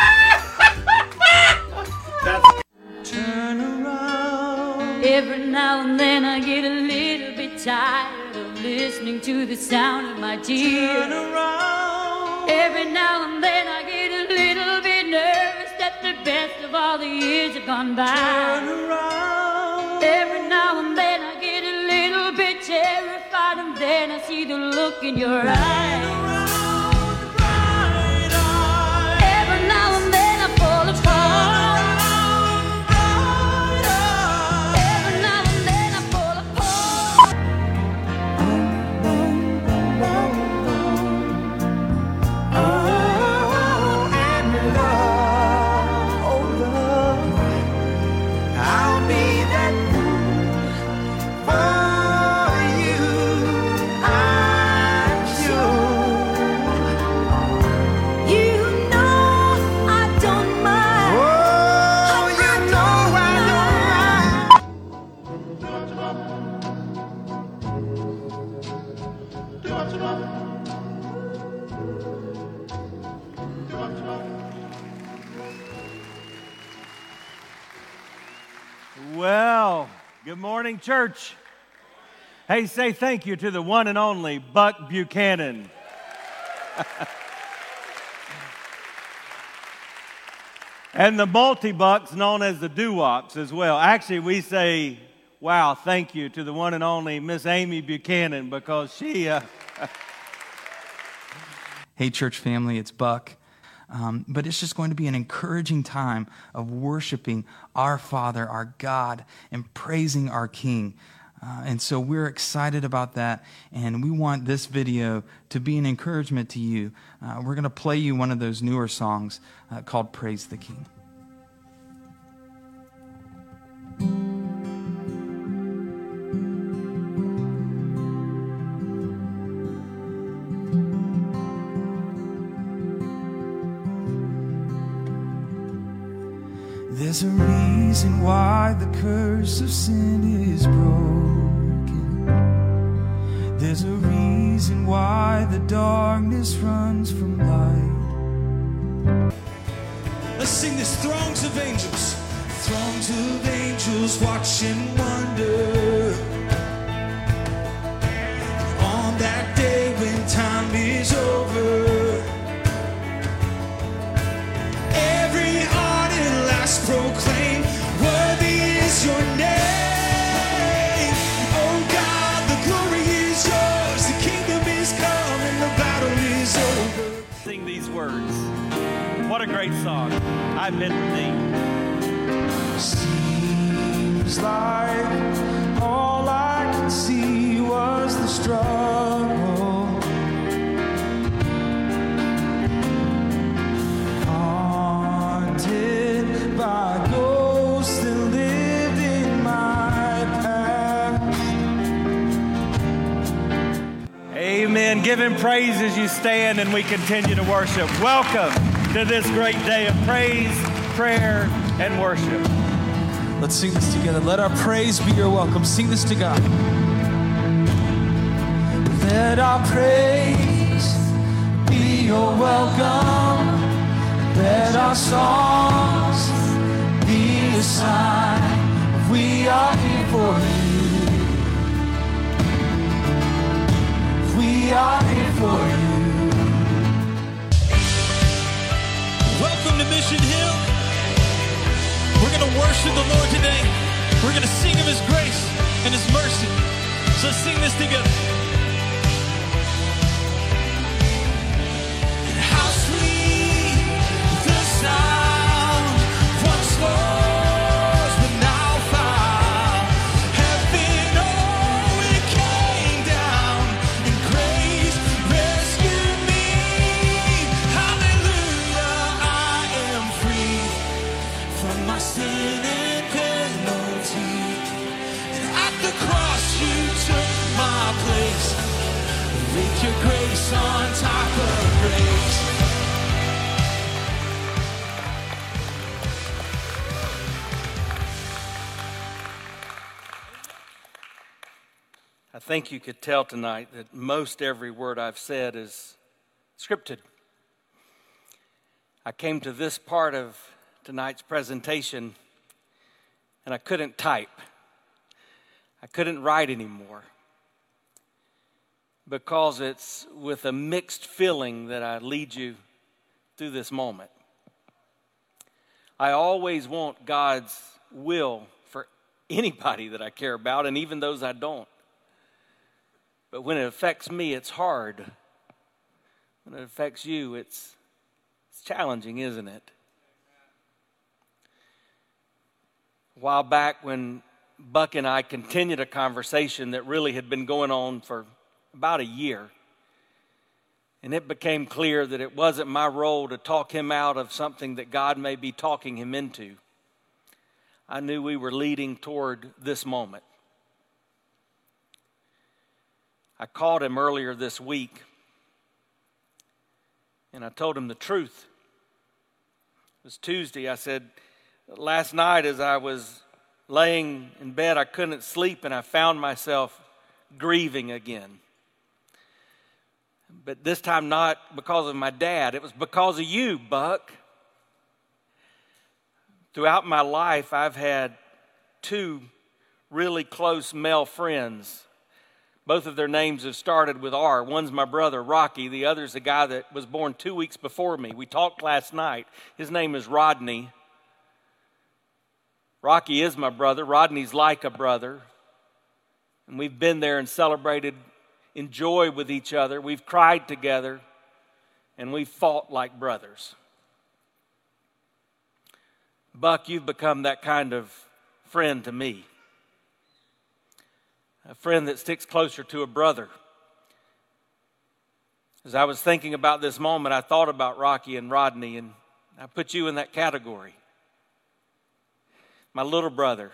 That's... Turn around. Every now and then I get a little bit tired of listening to the sound of my tears. Turn around. Every now and then I get a little bit nervous that the best of all the years have gone by. Turn around. Every now and then I get a little bit terrified, and then I see the look in your eyes. Every now and then I fall apart. For you, I'm sure. Good morning, church. Hey, say thank you to the one and only Buck Buchanan. And the multi-bucks known as the doo-wops as well. Actually, we say, wow, thank you to the one and only Miss Amy Buchanan because she... Uh... Hey, church family, it's Buck. Um, but it's just going to be an encouraging time of worshiping our Father, our God, and praising our King. Uh, and so we're excited about that, and we want this video to be an encouragement to you. Uh, we're going to play you one of those newer songs uh, called Praise the King. There's a reason why the curse of sin is broken. There's a reason why the darkness runs from light. Let's sing this. Throngs of angels, throngs of angels watch and wonder. On that day when time is over, proclaim, worthy is your name. Oh God, the glory is yours. The kingdom is come and the battle is over. Sing these words. What a great song. I've been redeemed. Seems like all I can see was the struggle. By ghosts that lived in my past. Amen. Give him praise as you stand and we continue to worship. Welcome to this great day of praise, prayer, and worship. Let's sing this together. Let our praise be your welcome. Sing this to God. Let our praise be your welcome. Let our songs be a sign we are here for you. We are here for you. Welcome to Mission Hill. We're going to worship the Lord today. We're going to sing of His grace and His mercy. So let's sing this together. And how sweet the sound once was, but now found. Heaven, oh, it came down, and grace rescued me. Hallelujah, I am free from my sin and penalty. And at the cross you took my place. With your grace on top of grace. I think you could tell tonight that most every word I've said is scripted. I came to this part of tonight's presentation and I couldn't type. I couldn't write anymore because it's with a mixed feeling that I lead you through this moment. I always want God's will for anybody that I care about and even those I don't. But when it affects me, it's hard. When it affects you, it's, it's challenging, isn't it? A while back when Buck and I continued a conversation that really had been going on for about a year, and it became clear that it wasn't my role to talk him out of something that God may be talking him into. I knew we were leading toward this moment. I called him earlier this week, and I told him the truth. It was Tuesday. I said, last night as I was laying in bed, I couldn't sleep, and I found myself grieving again. But this time not because of my dad. It was because of you, Buck. Throughout my life, I've had two really close male friends. Both of their names have started with R. One's my brother, Rocky. The other's a guy that was born two weeks before me. We talked last night. His name is Rodney. Rocky is my brother. Rodney's like a brother. And we've been there and celebrated in joy with each other. We've cried together. And we've fought like brothers. Buck, you've become that kind of friend to me. A friend that sticks closer to a brother. As I was thinking about this moment, I thought about Rocky and Rodney, and I put you in that category. My little brother.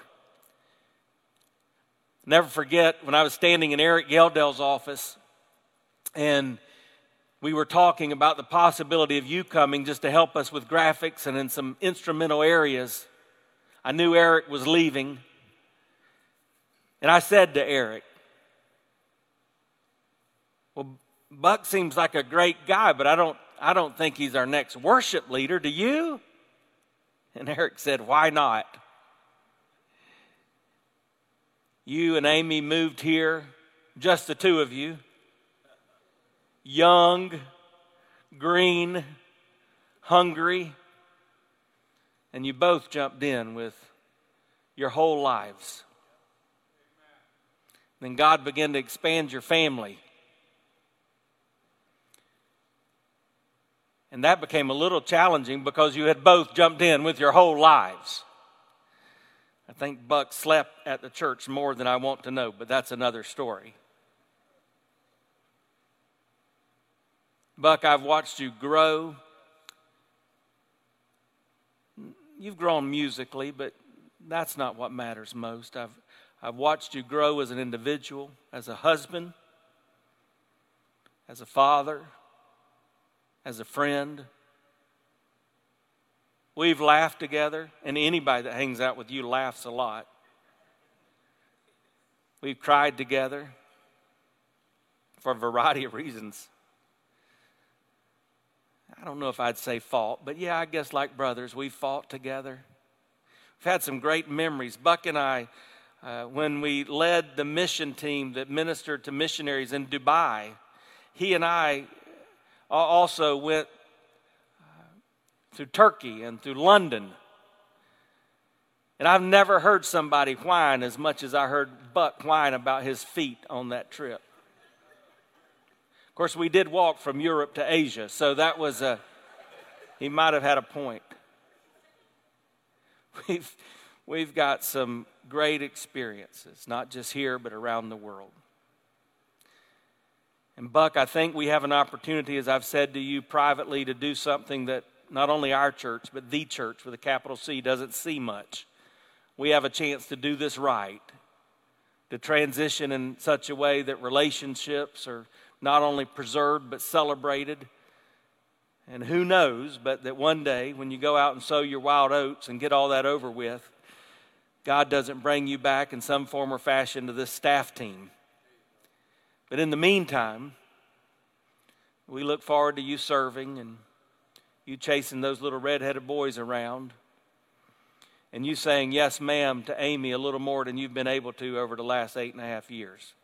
Never forget when I was standing in Eric Yeldell's office, and we were talking about the possibility of you coming just to help us with graphics and in some instrumental areas. I knew Eric was leaving. And I said to Eric, well, Buck seems like a great guy, but I don't, I don't think he's our next worship leader. Do you? And Eric said, why not? You and Amy moved here, just the two of you. Young, green, hungry, and you both jumped in with your whole lives. Then God began to expand your family. And that became a little challenging because you had both jumped in with your whole lives. I think Buck slept at the church more than I want to know, but that's another story. Buck, I've watched you grow. You've grown musically, but that's not what matters most. I've, I've watched you grow as an individual, as a husband, as a father, as a friend. We've laughed together, and anybody that hangs out with you laughs a lot. We've cried together for a variety of reasons. I don't know if I'd say fought, but yeah, I guess like brothers, we fought together. We've had some great memories. Buck and I, uh, when we led the mission team that ministered to missionaries in Dubai, he and I also went uh, through Turkey and through London. And I've never heard somebody whine as much as I heard Buck whine about his feet on that trip. Of course, we did walk from Europe to Asia, so that was a, he might have had a point. We've, we've got some great experiences, not just here, but around the world. And Buck, I think we have an opportunity, as I've said to you privately, to do something that not only our church, but the church with a capital C doesn't see much. We have a chance to do this right, to transition in such a way that relationships are not only preserved, but celebrated. And who knows, but that one day when you go out and sow your wild oats and get all that over with, God doesn't bring you back in some form or fashion to this staff team. But in the meantime, we look forward to you serving and you chasing those little red-headed boys around and you saying yes, ma'am, to Amy a little more than you've been able to over the last eight and a half years.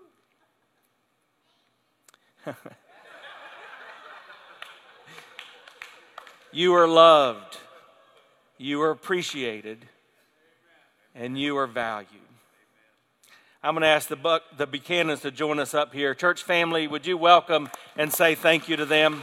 You are loved, you are appreciated, and you are valued. I'm going to ask the, Buck, the Buchanans to join us up here. Church family, would you welcome and say thank you to them?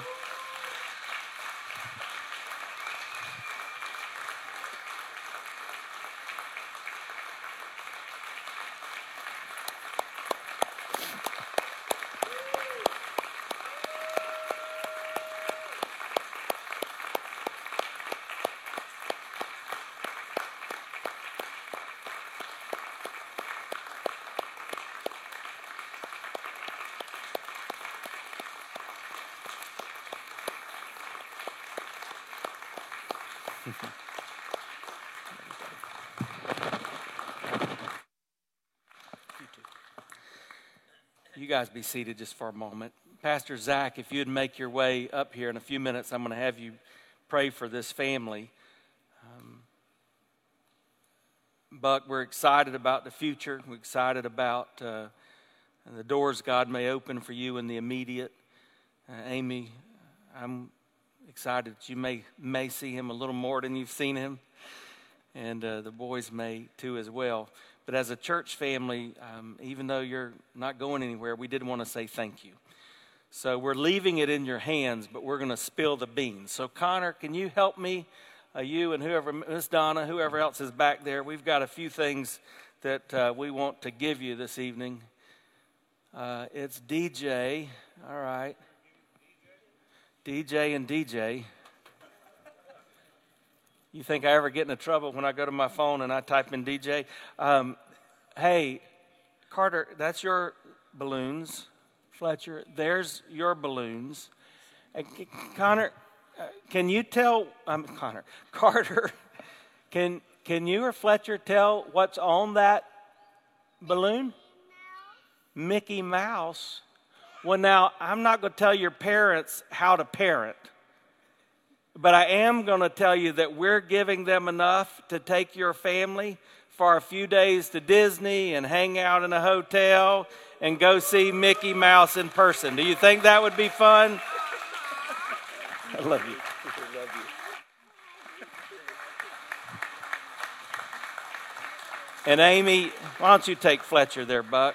You guys be seated just for a moment. Pastor Zach, if you'd make your way up here in a few minutes, I'm going to have you pray for this family. Um, Buck, we're excited about the future. We're excited about uh, the doors God may open for you in the immediate. Uh, Amy, I'm excited that you may may see him a little more than you've seen him, and uh, the boys may too as well. But as a church family, um, even though you're not going anywhere, we did want to say thank you. So we're leaving it in your hands, but we're going to spill the beans. So Connor, can you help me, uh, you and whoever, Miss Donna, whoever else is back there? We've got a few things that uh, we want to give you this evening. Uh, it's D J, all right. D J and D J. You think I ever get into trouble when I go to my phone and I type in D J? Um, hey, Carter, that's your balloons. Fletcher, there's your balloons. Uh, Connor, uh, can you tell, um, Connor, Carter, can can you or Fletcher tell what's on that balloon? Mickey Mouse. Well, now, I'm not going to tell your parents how to parent, but I am going to tell you that we're giving them enough to take your family for a few days to Disney and hang out in a hotel and go see Mickey Mouse in person. Do you think that would be fun? I love you. I love you. And Amy, why don't you take Fletcher there, Buck?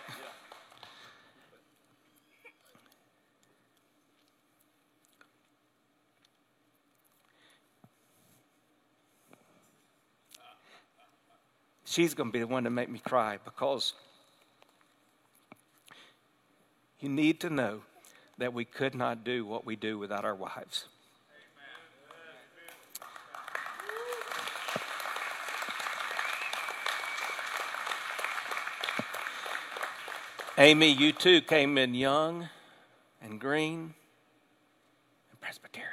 She's going to be the one to make me cry, because you need to know that we could not do what we do without our wives. Amy, you too came in young and green and Presbyterian.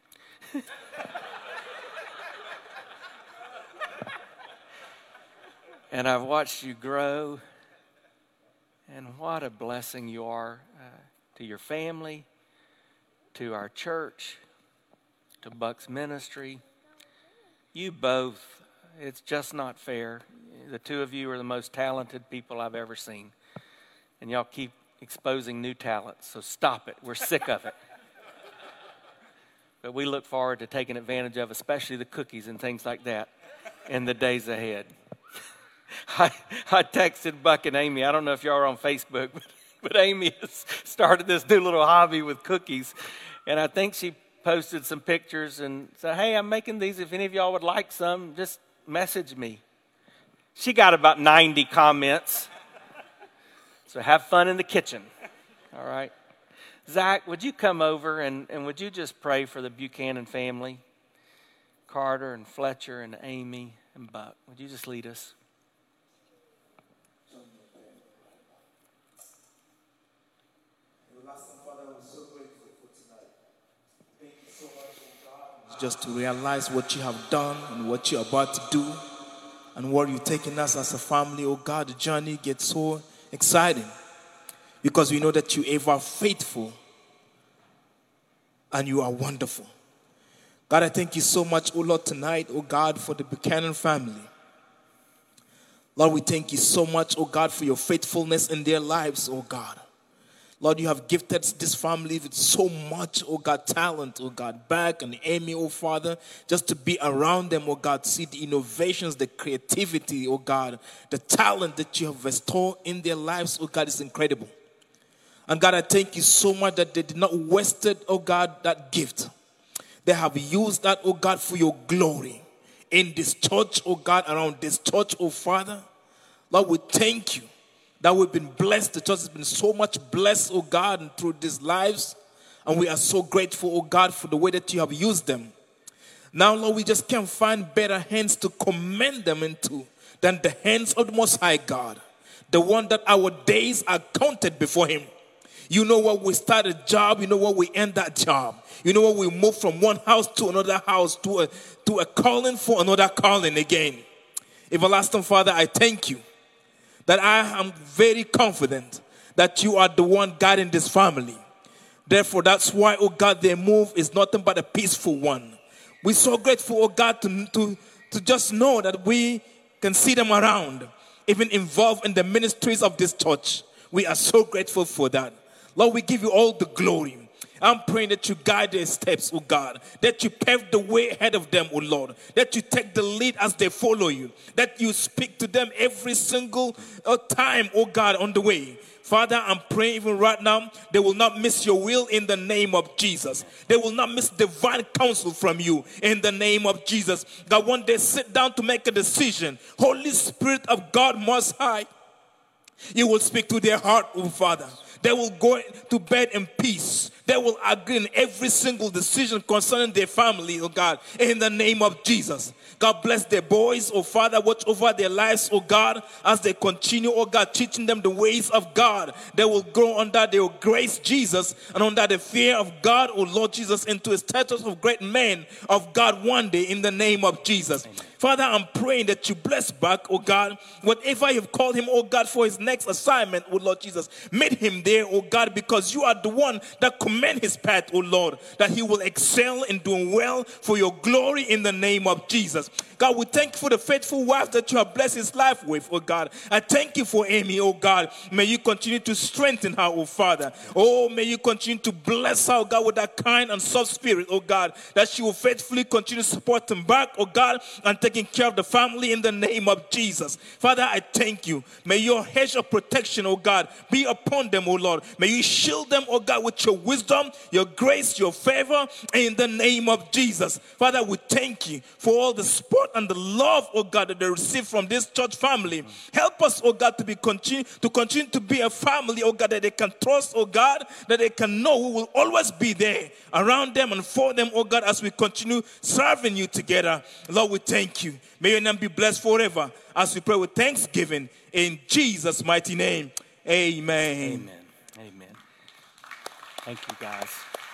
And I've watched you grow, and what a blessing you are uh, to your family, to our church, to Buck's ministry. You both, it's just not fair. The two of you are the most talented people I've ever seen. And y'all keep exposing new talents, so stop it. We're sick of it. But we look forward to taking advantage of, especially the cookies and things like that, in the days ahead. I, I texted Buck and Amy. I don't know if y'all are on Facebook, but, but Amy has started this new little hobby with cookies. And I think she posted some pictures and said, hey, I'm making these. If any of y'all would like some, just message me. She got about ninety comments. So have fun in the kitchen. All right. Zach, would you come over and, and would you just pray for the Buchanan family? Carter and Fletcher and Amy and Buck. Would you just lead us? Just to realize what you have done and what you're about to do and where you're taking us as a family. Oh God, the journey gets so exciting because we know that you ever faithful and you are wonderful. God, I thank you so much, oh Lord, tonight, oh God, for the Buchanan family. Lord, we thank you so much, oh God, for your faithfulness in their lives, oh God. Lord, you have gifted this family with so much, oh God, talent, oh God, Beck and Amy, oh Father, just to be around them, oh God, see the innovations, the creativity, oh God, the talent that you have bestowed in their lives, oh God, is incredible. And God, I thank you so much that they did not waste it, oh God, that gift. They have used that, oh God, for your glory in this church, oh God, around this church, oh Father. Lord, we thank you that we've been blessed. The church has been so much blessed, oh God, and through these lives. And we are so grateful, oh God, for the way that you have used them. Now, Lord, we just can't find better hands to commend them into than the hands of the Most High God. The one that our days are counted before him. You know what we start a job, you know what we end that job. You know what we move from one house to another house, to a, to a calling for another calling again. Everlasting Father, I thank you that I am very confident that you are the one guiding this family. Therefore, that's why, oh God, their move is nothing but a peaceful one. We're so grateful, oh God, to, to, to just know that we can see them around, even involved in the ministries of this church. We are so grateful for that. Lord, we give you all the glory. I'm praying that you guide their steps, oh God, that you pave the way ahead of them, oh Lord, that you take the lead as they follow you, that you speak to them every single uh, time, oh God, on the way. Father, I'm praying even right now, they will not miss your will in the name of Jesus. They will not miss divine counsel from you in the name of Jesus. God, when they sit down to make a decision, Holy Spirit of God Most High, you will speak to their heart, oh Father. They will go to bed in peace. They will agree in every single decision concerning their family, oh God, in the name of Jesus. God bless their boys, oh Father. Watch over their lives, oh God, as they continue, oh God, teaching them the ways of God. They will grow under their grace, Jesus, and under the fear of God, oh Lord Jesus, into a status of great men of God one day in the name of Jesus. Amen. Father, I'm praying that you bless back, oh God, whatever you've called him, oh God, for his next assignment, oh Lord Jesus. Meet him there, oh God, because you are the one that commend his path, oh Lord, that he will excel in doing well for your glory in the name of Jesus. God, we thank you for the faithful wife that you have blessed his life with, oh God. I thank you for Amy, oh God. May you continue to strengthen her, oh Father. Oh, may you continue to bless her, oh God, with that kind and soft spirit, oh God, that she will faithfully continue to support him back, oh God, and taking care of the family in the name of Jesus. Father, I thank you. May your hedge of protection, oh God, be upon them, oh Lord. May you shield them, oh God, with your wisdom, your grace, your favor, in the name of Jesus. Father, we thank you for all the support and the love, oh God, that they receive from this church family. Help us, oh God, to be continue to continue to be a family, oh God, that they can trust, oh God, that they can know we will always be there around them and for them, oh God, as we continue serving you together. Lord, we thank you. May your name be blessed forever as we pray with thanksgiving in Jesus' mighty name. Amen. Amen. Amen. Thank you, guys.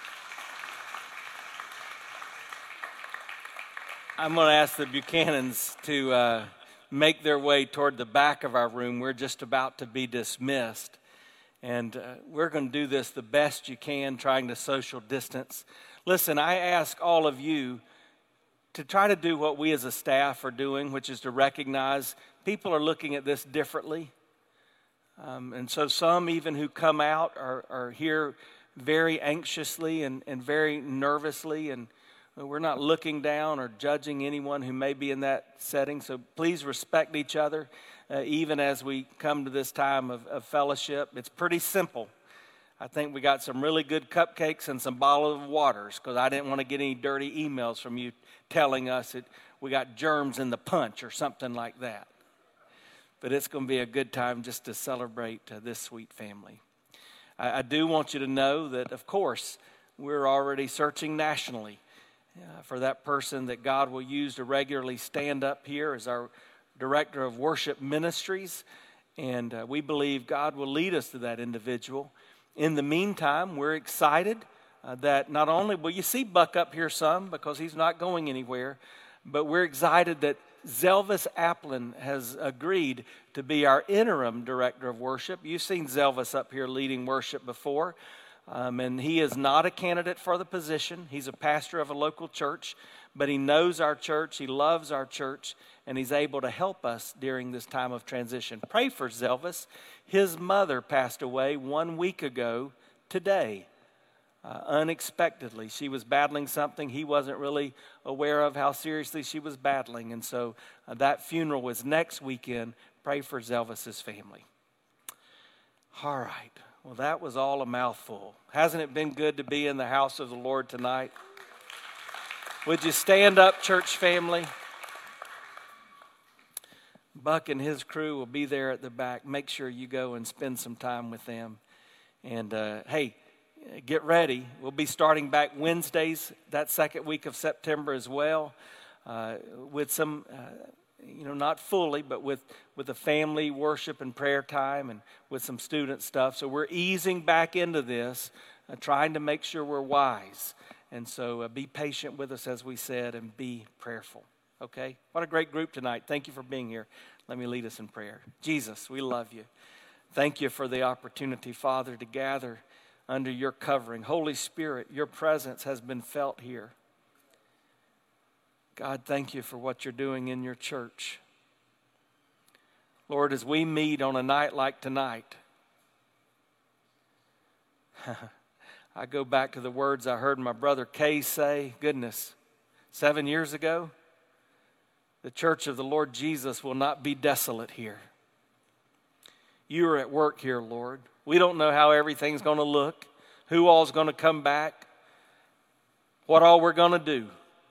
I'm going to ask the Buchanans to uh, make their way toward the back of our room. We're just about to be dismissed. And uh, we're going to do this the best you can, trying to social distance. Listen, I ask all of you to try to do what we as a staff are doing, which is to recognize people are looking at this differently. Um, and so some even who come out are, are here very anxiously and, and very nervously, and we're not looking down or judging anyone who may be in that setting. So please respect each other, uh, even as we come to this time of, of fellowship. It's pretty simple. I think we got some really good cupcakes and some bottles of waters, because I didn't want to get any dirty emails from you telling us that we got germs in the punch or something like that. But it's going to be a good time just to celebrate uh, this sweet family. I, I do want you to know that, of course, we're already searching nationally uh, for that person that God will use to regularly stand up here as our director of worship ministries. And uh, we believe God will lead us to that individual. In the meantime, we're excited uh, that not only will you see Buck up here some, because he's not going anywhere, but we're excited that Zelvis Applin has agreed to be our interim director of worship. You've seen Zelvis up here leading worship before, um, and he is not a candidate for the position. He's a pastor of a local church, but he knows our church, he loves our church, and he's able to help us during this time of transition. Pray for Zelvis. His mother passed away one week ago today. Uh, unexpectedly. She was battling something he wasn't really aware of how seriously she was battling. And so uh, that funeral was next weekend. Pray for Zelvis's family. All right. Well, that was all a mouthful. Hasn't it been good to be in the house of the Lord tonight? Would you stand up, church family? Buck and his crew will be there at the back. Make sure you go and spend some time with them. And uh, hey, get ready. We'll be starting back Wednesdays that second week of September as well, uh, with some, uh, you know, not fully, but with, with a family worship and prayer time and with some student stuff. So we're easing back into this, uh, trying to make sure we're wise. And so uh, be patient with us, as we said, and be prayerful. Okay? What a great group tonight. Thank you for being here. Let me lead us in prayer. Jesus, we love you. Thank you for the opportunity, Father, to gather under your covering. Holy Spirit, your presence has been felt here. God, thank you for what you're doing in your church. Lord, as we meet on a night like tonight, I go back to the words I heard my brother Kay say, goodness, seven years ago, the church of the Lord Jesus will not be desolate here. You are at work here, Lord. We don't know how everything's going to look, who all's going to come back, what all we're going to do.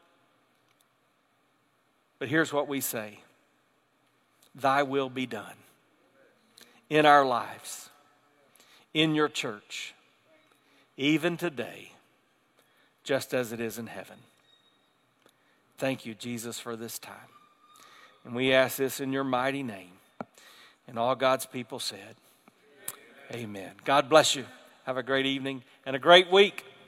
But here's what we say. Thy will be done in our lives, in your church, even today, just as it is in heaven. Thank you, Jesus, for this time. And we ask this in your mighty name. And all God's people said, amen. God bless you. Have a great evening and a great week.